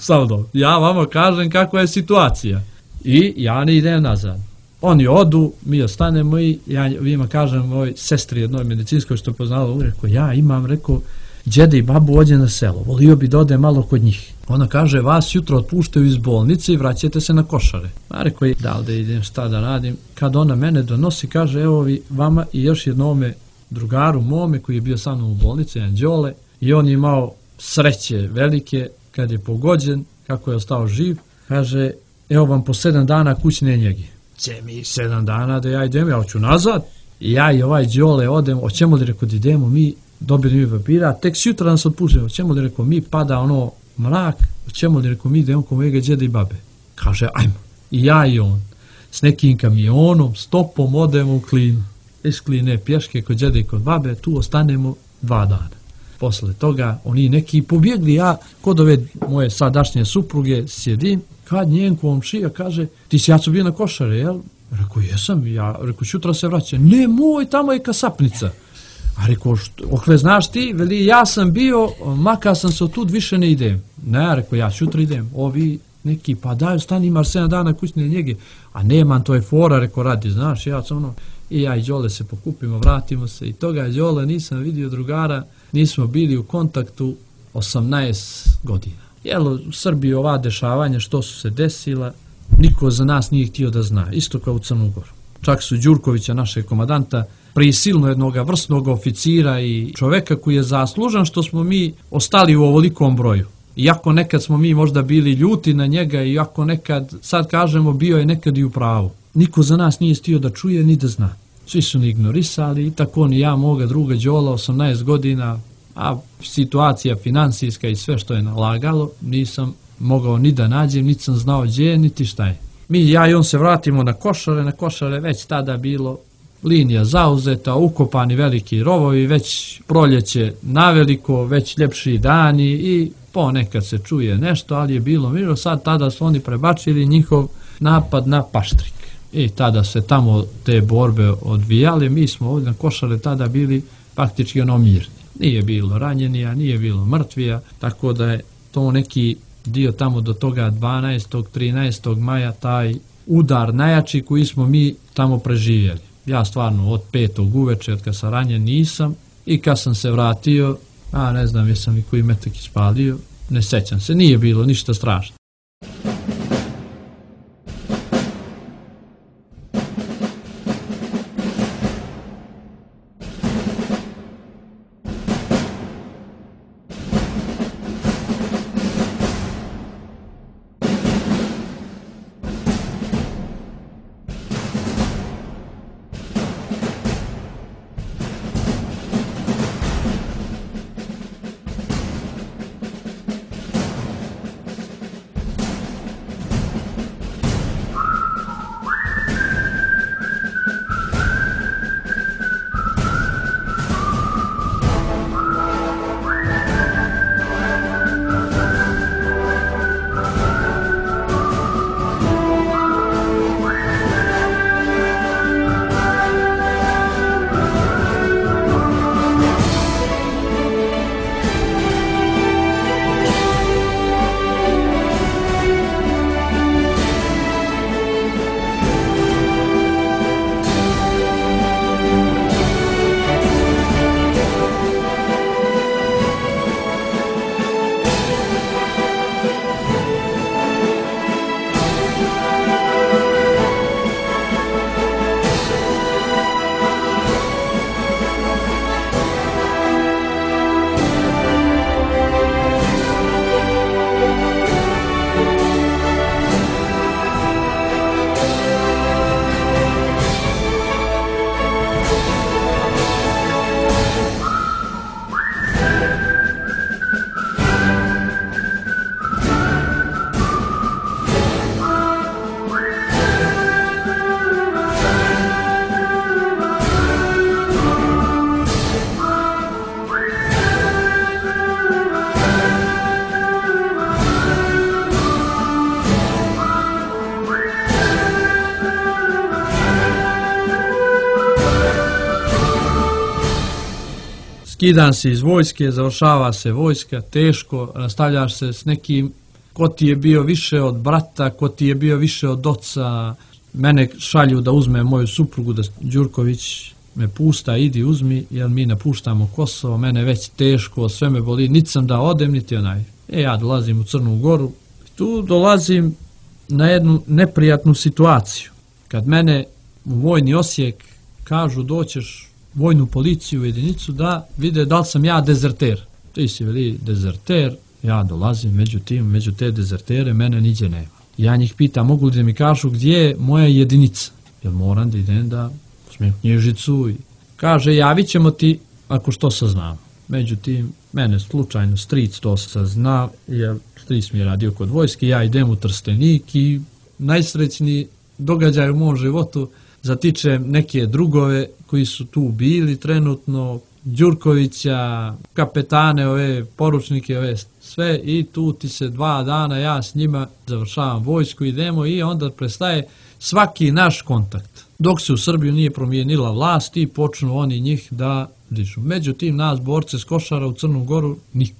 Ja vama kažem kakva je situacija. I ja ne idem nazad. Oni odu, mi ostanemo i ja njima kažem moj sestri jednoj medicinskoj što je poznala, rekao, ja imam, rekao, djede i babu ođe na selo, volio bi da ode malo kod njih. Ona kaže, vas jutro otpuštaju iz bolnice i vraćate se na Košare. A rekao, da li da idem, šta da radim? Kad ona mene donosi, kaže, evo vi vama i još jednome drugaru mome koji je bio sa mnom u bolnici, jedan Đole, i on je imao sreće velike kad je pogođen, kako je ostao živ, kaže, evo vam po 7 dana kućne njege. Če mi 7 dana da ja idem, ja hoću nazad. I ja i ovaj Đole odem, hoćemo li, rekao, da idemo mi, dobili mi papira, tek sutra nas otpuštaju, hoćemo li, rekao, mi pada ono mrak, hoćemo li, rekao, mi idemo kod mojega djeda i babe. Kaže, ajmo. I ja i on, s nekim kamionom, stopom odemo u Klinu. Iz Kline pješke kod djede i kod babe, tu ostanemo 2 dana. Posle toga, oni neki pobjegli, ja kod ove moje sadašnje supruge sjedim, kad njen komšija kaže, ti si jaco bio na Košare, jel? Rekao, jesam, ja, rekao, sutra se vraća. Ne, moj, tamo je kasapnica. A rekao, okle znaš ti, veli, ja sam bio, makar sam se otud, više ne idem. Ne, rekao, ja sutra idem. Ovi neki, pa daj, stani, imaš 7 dana kućne njege. A nemam, to je fora, rekao, radi, znaš, ja sam ono, i ja i Đole se pokupimo, vratimo se. I toga Đole nisam vidio drugara, nismo bili u kontaktu 18 godina. Jelo, u Srbiji ova dešavanja što su se desila, niko za nas nije htio da zna, isto kao u Crnu Goru. Čak su Đurkovića, našeg komadanta, prisilno jednog vrsnog oficira i čoveka koji je zaslužan što smo mi ostali u ovolikom broju. Iako nekad smo mi možda bili ljuti na njega, iako nekad, sad kažemo, bio je nekad i u pravu. Niko za nas nije htio da čuje ni da zna. Svi su ni ignorisali i tako ni ja, moga druga Đola, 18 godina, a situacija finansijska i sve što je nalagalo, nisam mogao ni da nađem, niti sam znao gdje je, niti šta je. Mi, ja i on se vratimo na Košare već tada bilo linija zauzeta, ukopani veliki rovovi, već proljeće naveliko, već ljepši dani i ponekad se čuje nešto, ali je bilo miro, sad tada su oni prebačili njihov napad na Paštrik. I tada se tamo te borbe odvijale, mi smo ovdje na Košare tada bili faktički ono mirni. Nije bilo ranjenija, nije bilo mrtvija, tako da je to neki dio tamo do toga 12. 13. maja, taj udar najjači koji smo mi tamo preživjeli. Ja stvarno od 5. uveče, od kad sam ranjen, nisam, i kad sam se vratio, ne znam jesam i koji metak ispalio, ne sećam se, nije bilo ništa strašno. skidan se iz vojske, završava se vojska, teško, nastavljaš se s nekim ko ti je bio više od brata, ko ti je bio više od oca. Mene šalju da uzme moju suprugu, da Đurković me pušta, idi uzmi, jer mi napuštamo Kosovo, mene već teško, sve me boli, niti sam da odem, niti onaj. Ja dolazim u Crnu Goru, tu dolazim na jednu neprijatnu situaciju. Kad mene u vojni Osijek kažu doćeš vojnu policiju u jedinicu da vide da li sam ja dezerter. Ti si veli dezerter, ja dolazim među te dezertere, mene niđe nema. Ja njih pitam, mogu li da mi kažu gdje je moja jedinica? Jer moram da idem da uzmem knjižicu i kaže, javit ćemo ti ako što saznam. Međutim, mene slučajno stric to sazna, jer stric mi je radio kod vojske, ja idem u Trstenik i najsrećniji događaj u mom životu zatičem neke drugove koji su tu bili trenutno, Đurkovića, kapetane, ove poručnike, ove sve, i tu ti se 2 dana ja s njima završavam vojsku, idemo i onda prestaje svaki naš kontakt. Dok se u Srbiju nije promijenila vlast i počnu oni njih da dišu. Međutim, nas borce s Košara u Crnu Goru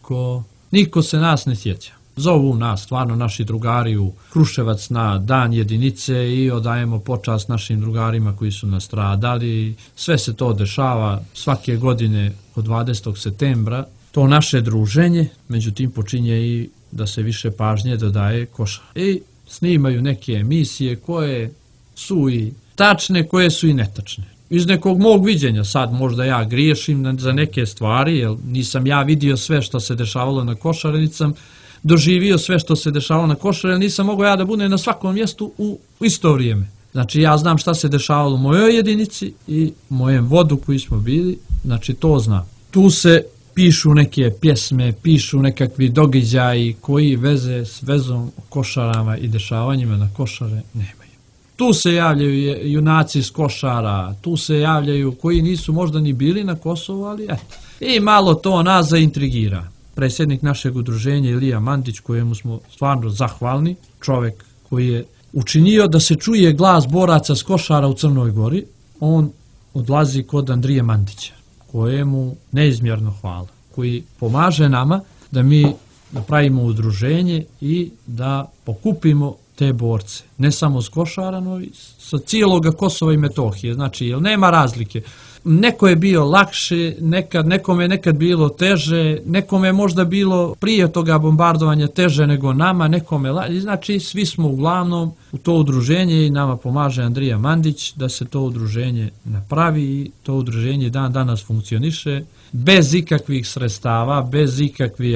niko se nas ne sjeća. Zovu nas stvarno naši drugari u Kruševac na dan jedinice i odajemo počast našim drugarima koji su nastradali. Sve se to dešava svake godine od 20. septembra. To naše druženje, međutim počinje i da se više pažnje dodaje Košar. I snimaju neke emisije koje su i tačne, koje su i netačne. Iz nekog mog viđenja, sad možda ja griješim za neke stvari, jer nisam ja vidio sve što se dešavalo na Košaru, nisam doživio sve što se dešavalo na Košaru, jer nisam mogao ja da budem na svakom mjestu u isto vrijeme. Znači ja znam šta se dešavalo u mojoj jedinici i mojem vodu koji smo bili, znači to znam. Tu se pišu neke pjesme, pišu nekakvi događaji koji veze s vezom o Košarama i dešavanjima na Košare nemaju. Tu se javljaju junaci s Košara, tu se javljaju koji nisu možda ni bili na Kosovu, ali eto. I malo to nas zaintrigira. Predsjednik našeg udruženja Ilija Mandić, kojemu smo stvarno zahvalni, čovjek koji je učinio da se čuje glas boraca s Košara u Crnoj Gori, on odlazi kod Andrije Mandića, kojemu neizmjerno hvala, koji pomaže nama da mi napravimo udruženje i da pokupimo te borce, ne samo s Košara, no i sa cijeloga Kosova i Metohije, znači, jer nema razlike. Neko je bio lakše, nekome je nekad bilo teže, nekome je možda bilo prije toga bombardovanja teže nego nama, nekome lakše, znači svi smo uglavnom u to udruženje i nama pomaže Andrija Mandić da se to udruženje napravi i to udruženje dan danas funkcioniše bez ikakvih sredstava, bez ikakvih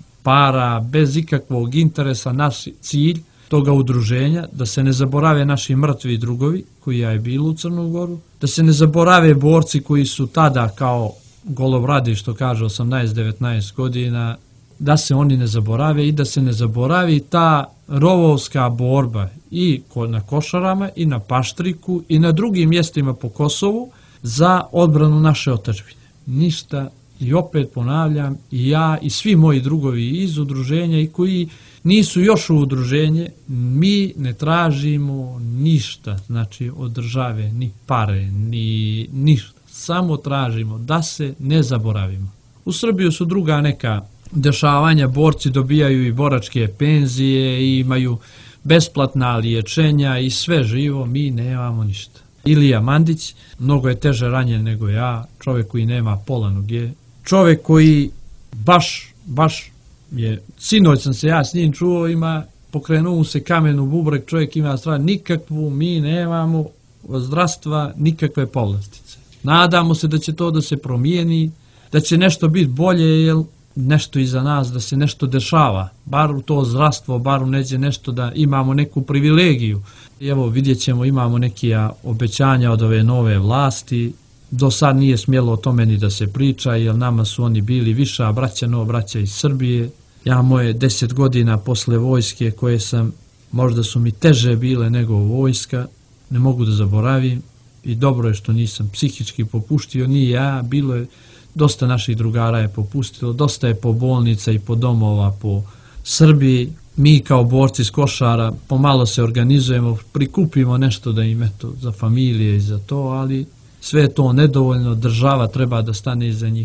para, bez ikakvog interesa. Naš cilj toga udruženja, da se ne zaborave naši mrtvi drugovi koji je bilo u Crnu Goru, da se ne zaborave borci koji su tada kao golobradi, što kaže 18-19 godina, da se oni ne zaborave i da se ne zaboravi ta rovovska borba i na Košarama i na Paštriku i na drugim mjestima po Kosovu za odbranu naše otadžbine. Ništa, i opet ponavljam, i ja i svi moji drugovi iz udruženja i koji nisu još u udruženje, mi ne tražimo ništa, znači od države, ni pare, ni ništa. Samo tražimo da se ne zaboravimo. U Srbiju su druga neka dešavanja, borci dobijaju i boračke penzije i imaju besplatna liječenja i sve živo, mi nemamo ništa. Ilija Mandić, mnogo je teže ranjen nego ja, čovjek koji nema pola noge, čovjek koji baš je, sinoć sam se ja s njim čuo, pokrenuo mu se kamen u bubreg, čovjek ima stvar, nikakvu mi nemamo od zdravstva, nikakve povlastice. Nadamo se da će to da se promijeni, da će nešto biti bolje, jer nešto iza nas, da se nešto dešava, bar u to zdravstvo, bar u neđe nešto da imamo neku privilegiju. I evo vidjet ćemo, imamo neke obećanja od ove nove vlasti. Do sad nije smjelo o tome ni da se priča, jer nama su oni bili viša braća iz Srbije. Ja moje 10 godina posle vojske koje sam, možda su mi teže bile nego vojska, ne mogu da zaboravim i dobro je što nisam psihički popuštio, ni ja, bilo je, dosta naših drugara je popustilo, dosta je po bolnica i po domova po Srbiji. Mi kao borci s Košara pomalo se organizujemo, prikupimo nešto da im eto za familije i za to, ali sve je to nedovoljno, država treba da stane iza njih.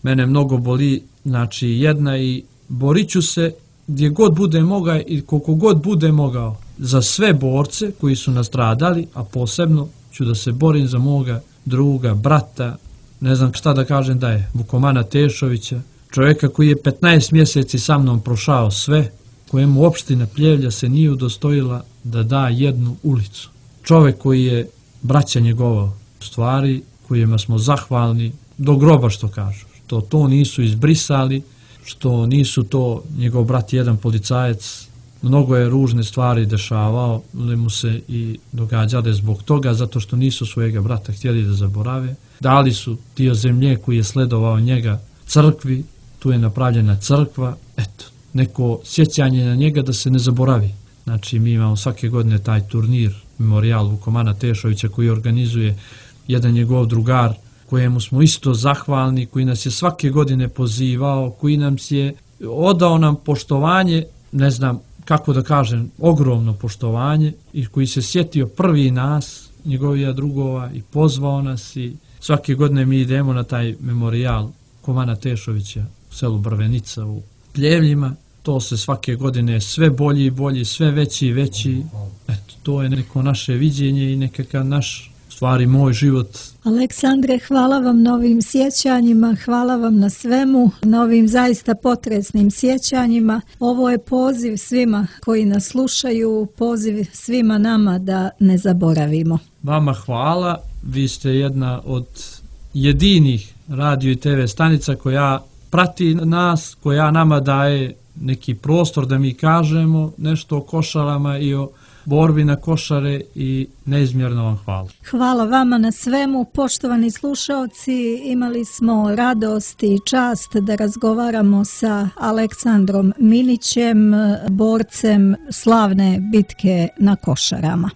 mene mnogo boli, znači jedna, i borit ću se gdje god bude mogao i koliko god bude mogao za sve borce koji su nastradali, a posebno ću da se borim za moga druga, brata, ne znam šta da kažem da je, Vukomana Tešovića, čovjeka koji je 15 mjeseci sa mnom prošao sve, kojemu opština Pljevlja se nije udostojila da da jednu ulicu. Čovjek koji je braća njegova, stvari kojima smo zahvalni do groba, što kažu, što to nisu izbrisali, što nisu to, njegov brat jedan policajac, mnogo je ružne stvari dešavao, ali mu se i događale zbog toga, zato što nisu svojega brata htjeli da zaborave. Dali su dio zemlje koji je sledovao njega crkvi, tu je napravljena crkva, eto, neko sjećanje na njega da se ne zaboravi. Znači, mi imamo svake godine taj turnir, memorijal Vukomana Tešovića, koji organizuje jedan njegov drugar, kojemu smo isto zahvalni, koji nas je svake godine pozivao, koji nam je odao nam poštovanje, ne znam kako da kažem, ogromno poštovanje, i koji se sjetio prvi nas, njegovija drugova, i pozvao nas, i svake godine mi idemo na taj memorijal Vukomana Tešovića u selu Brvenica u Pljevljima. To se svake godine sve bolji i bolji, sve veći i veći. Eto, to je neko naše viđenje i nekakav naš, stvari, moj život. Aleksandre, hvala vam na ovim sjećanjima, hvala vam na svemu, na ovim zaista potresnim sjećanjima. Ovo je poziv svima koji nas slušaju, poziv svima nama da ne zaboravimo. Vama hvala, vi ste jedna od jedinih radio i TV stanica koja prati nas, koja nama daje neki prostor da mi kažemo nešto o Košarama i o borbi na Košare, i neizmjerno vam hvala. Hvala vama na svemu, poštovani slušaoci. Imali smo radost i čast da razgovaramo sa Aleksandrom Minićem, borcem slavne bitke na Košarama.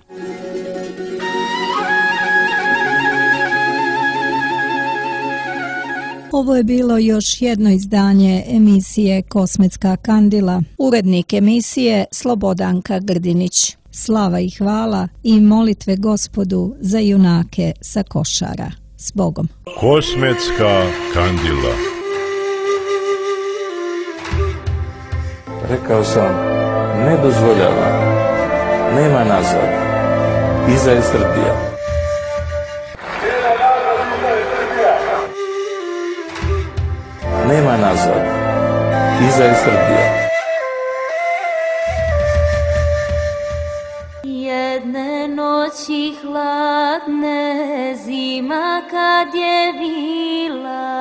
Ovo je bilo još jedno izdanje emisije Kosmetska kandila. Urednik emisije Slobodanka Grdinić. Slava i hvala i molitve Gospodu za junake sa Košara. S Bogom. Kosmetska kandila. Rekao sam, ne dozvoljavam, nema nazad, iza je Srbija. Nema nazad, iza je Srbija. Jedne noći hladne, zima kad je bila,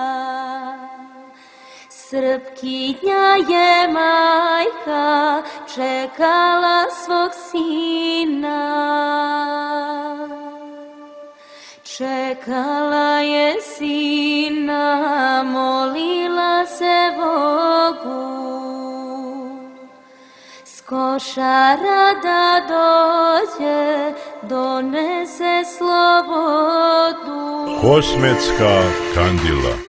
Srpkinja je majka čekala svog sina. Čekala je sina, molila se Bogu, s Košara da dođe, donese slobodu. Kosmetska kandila.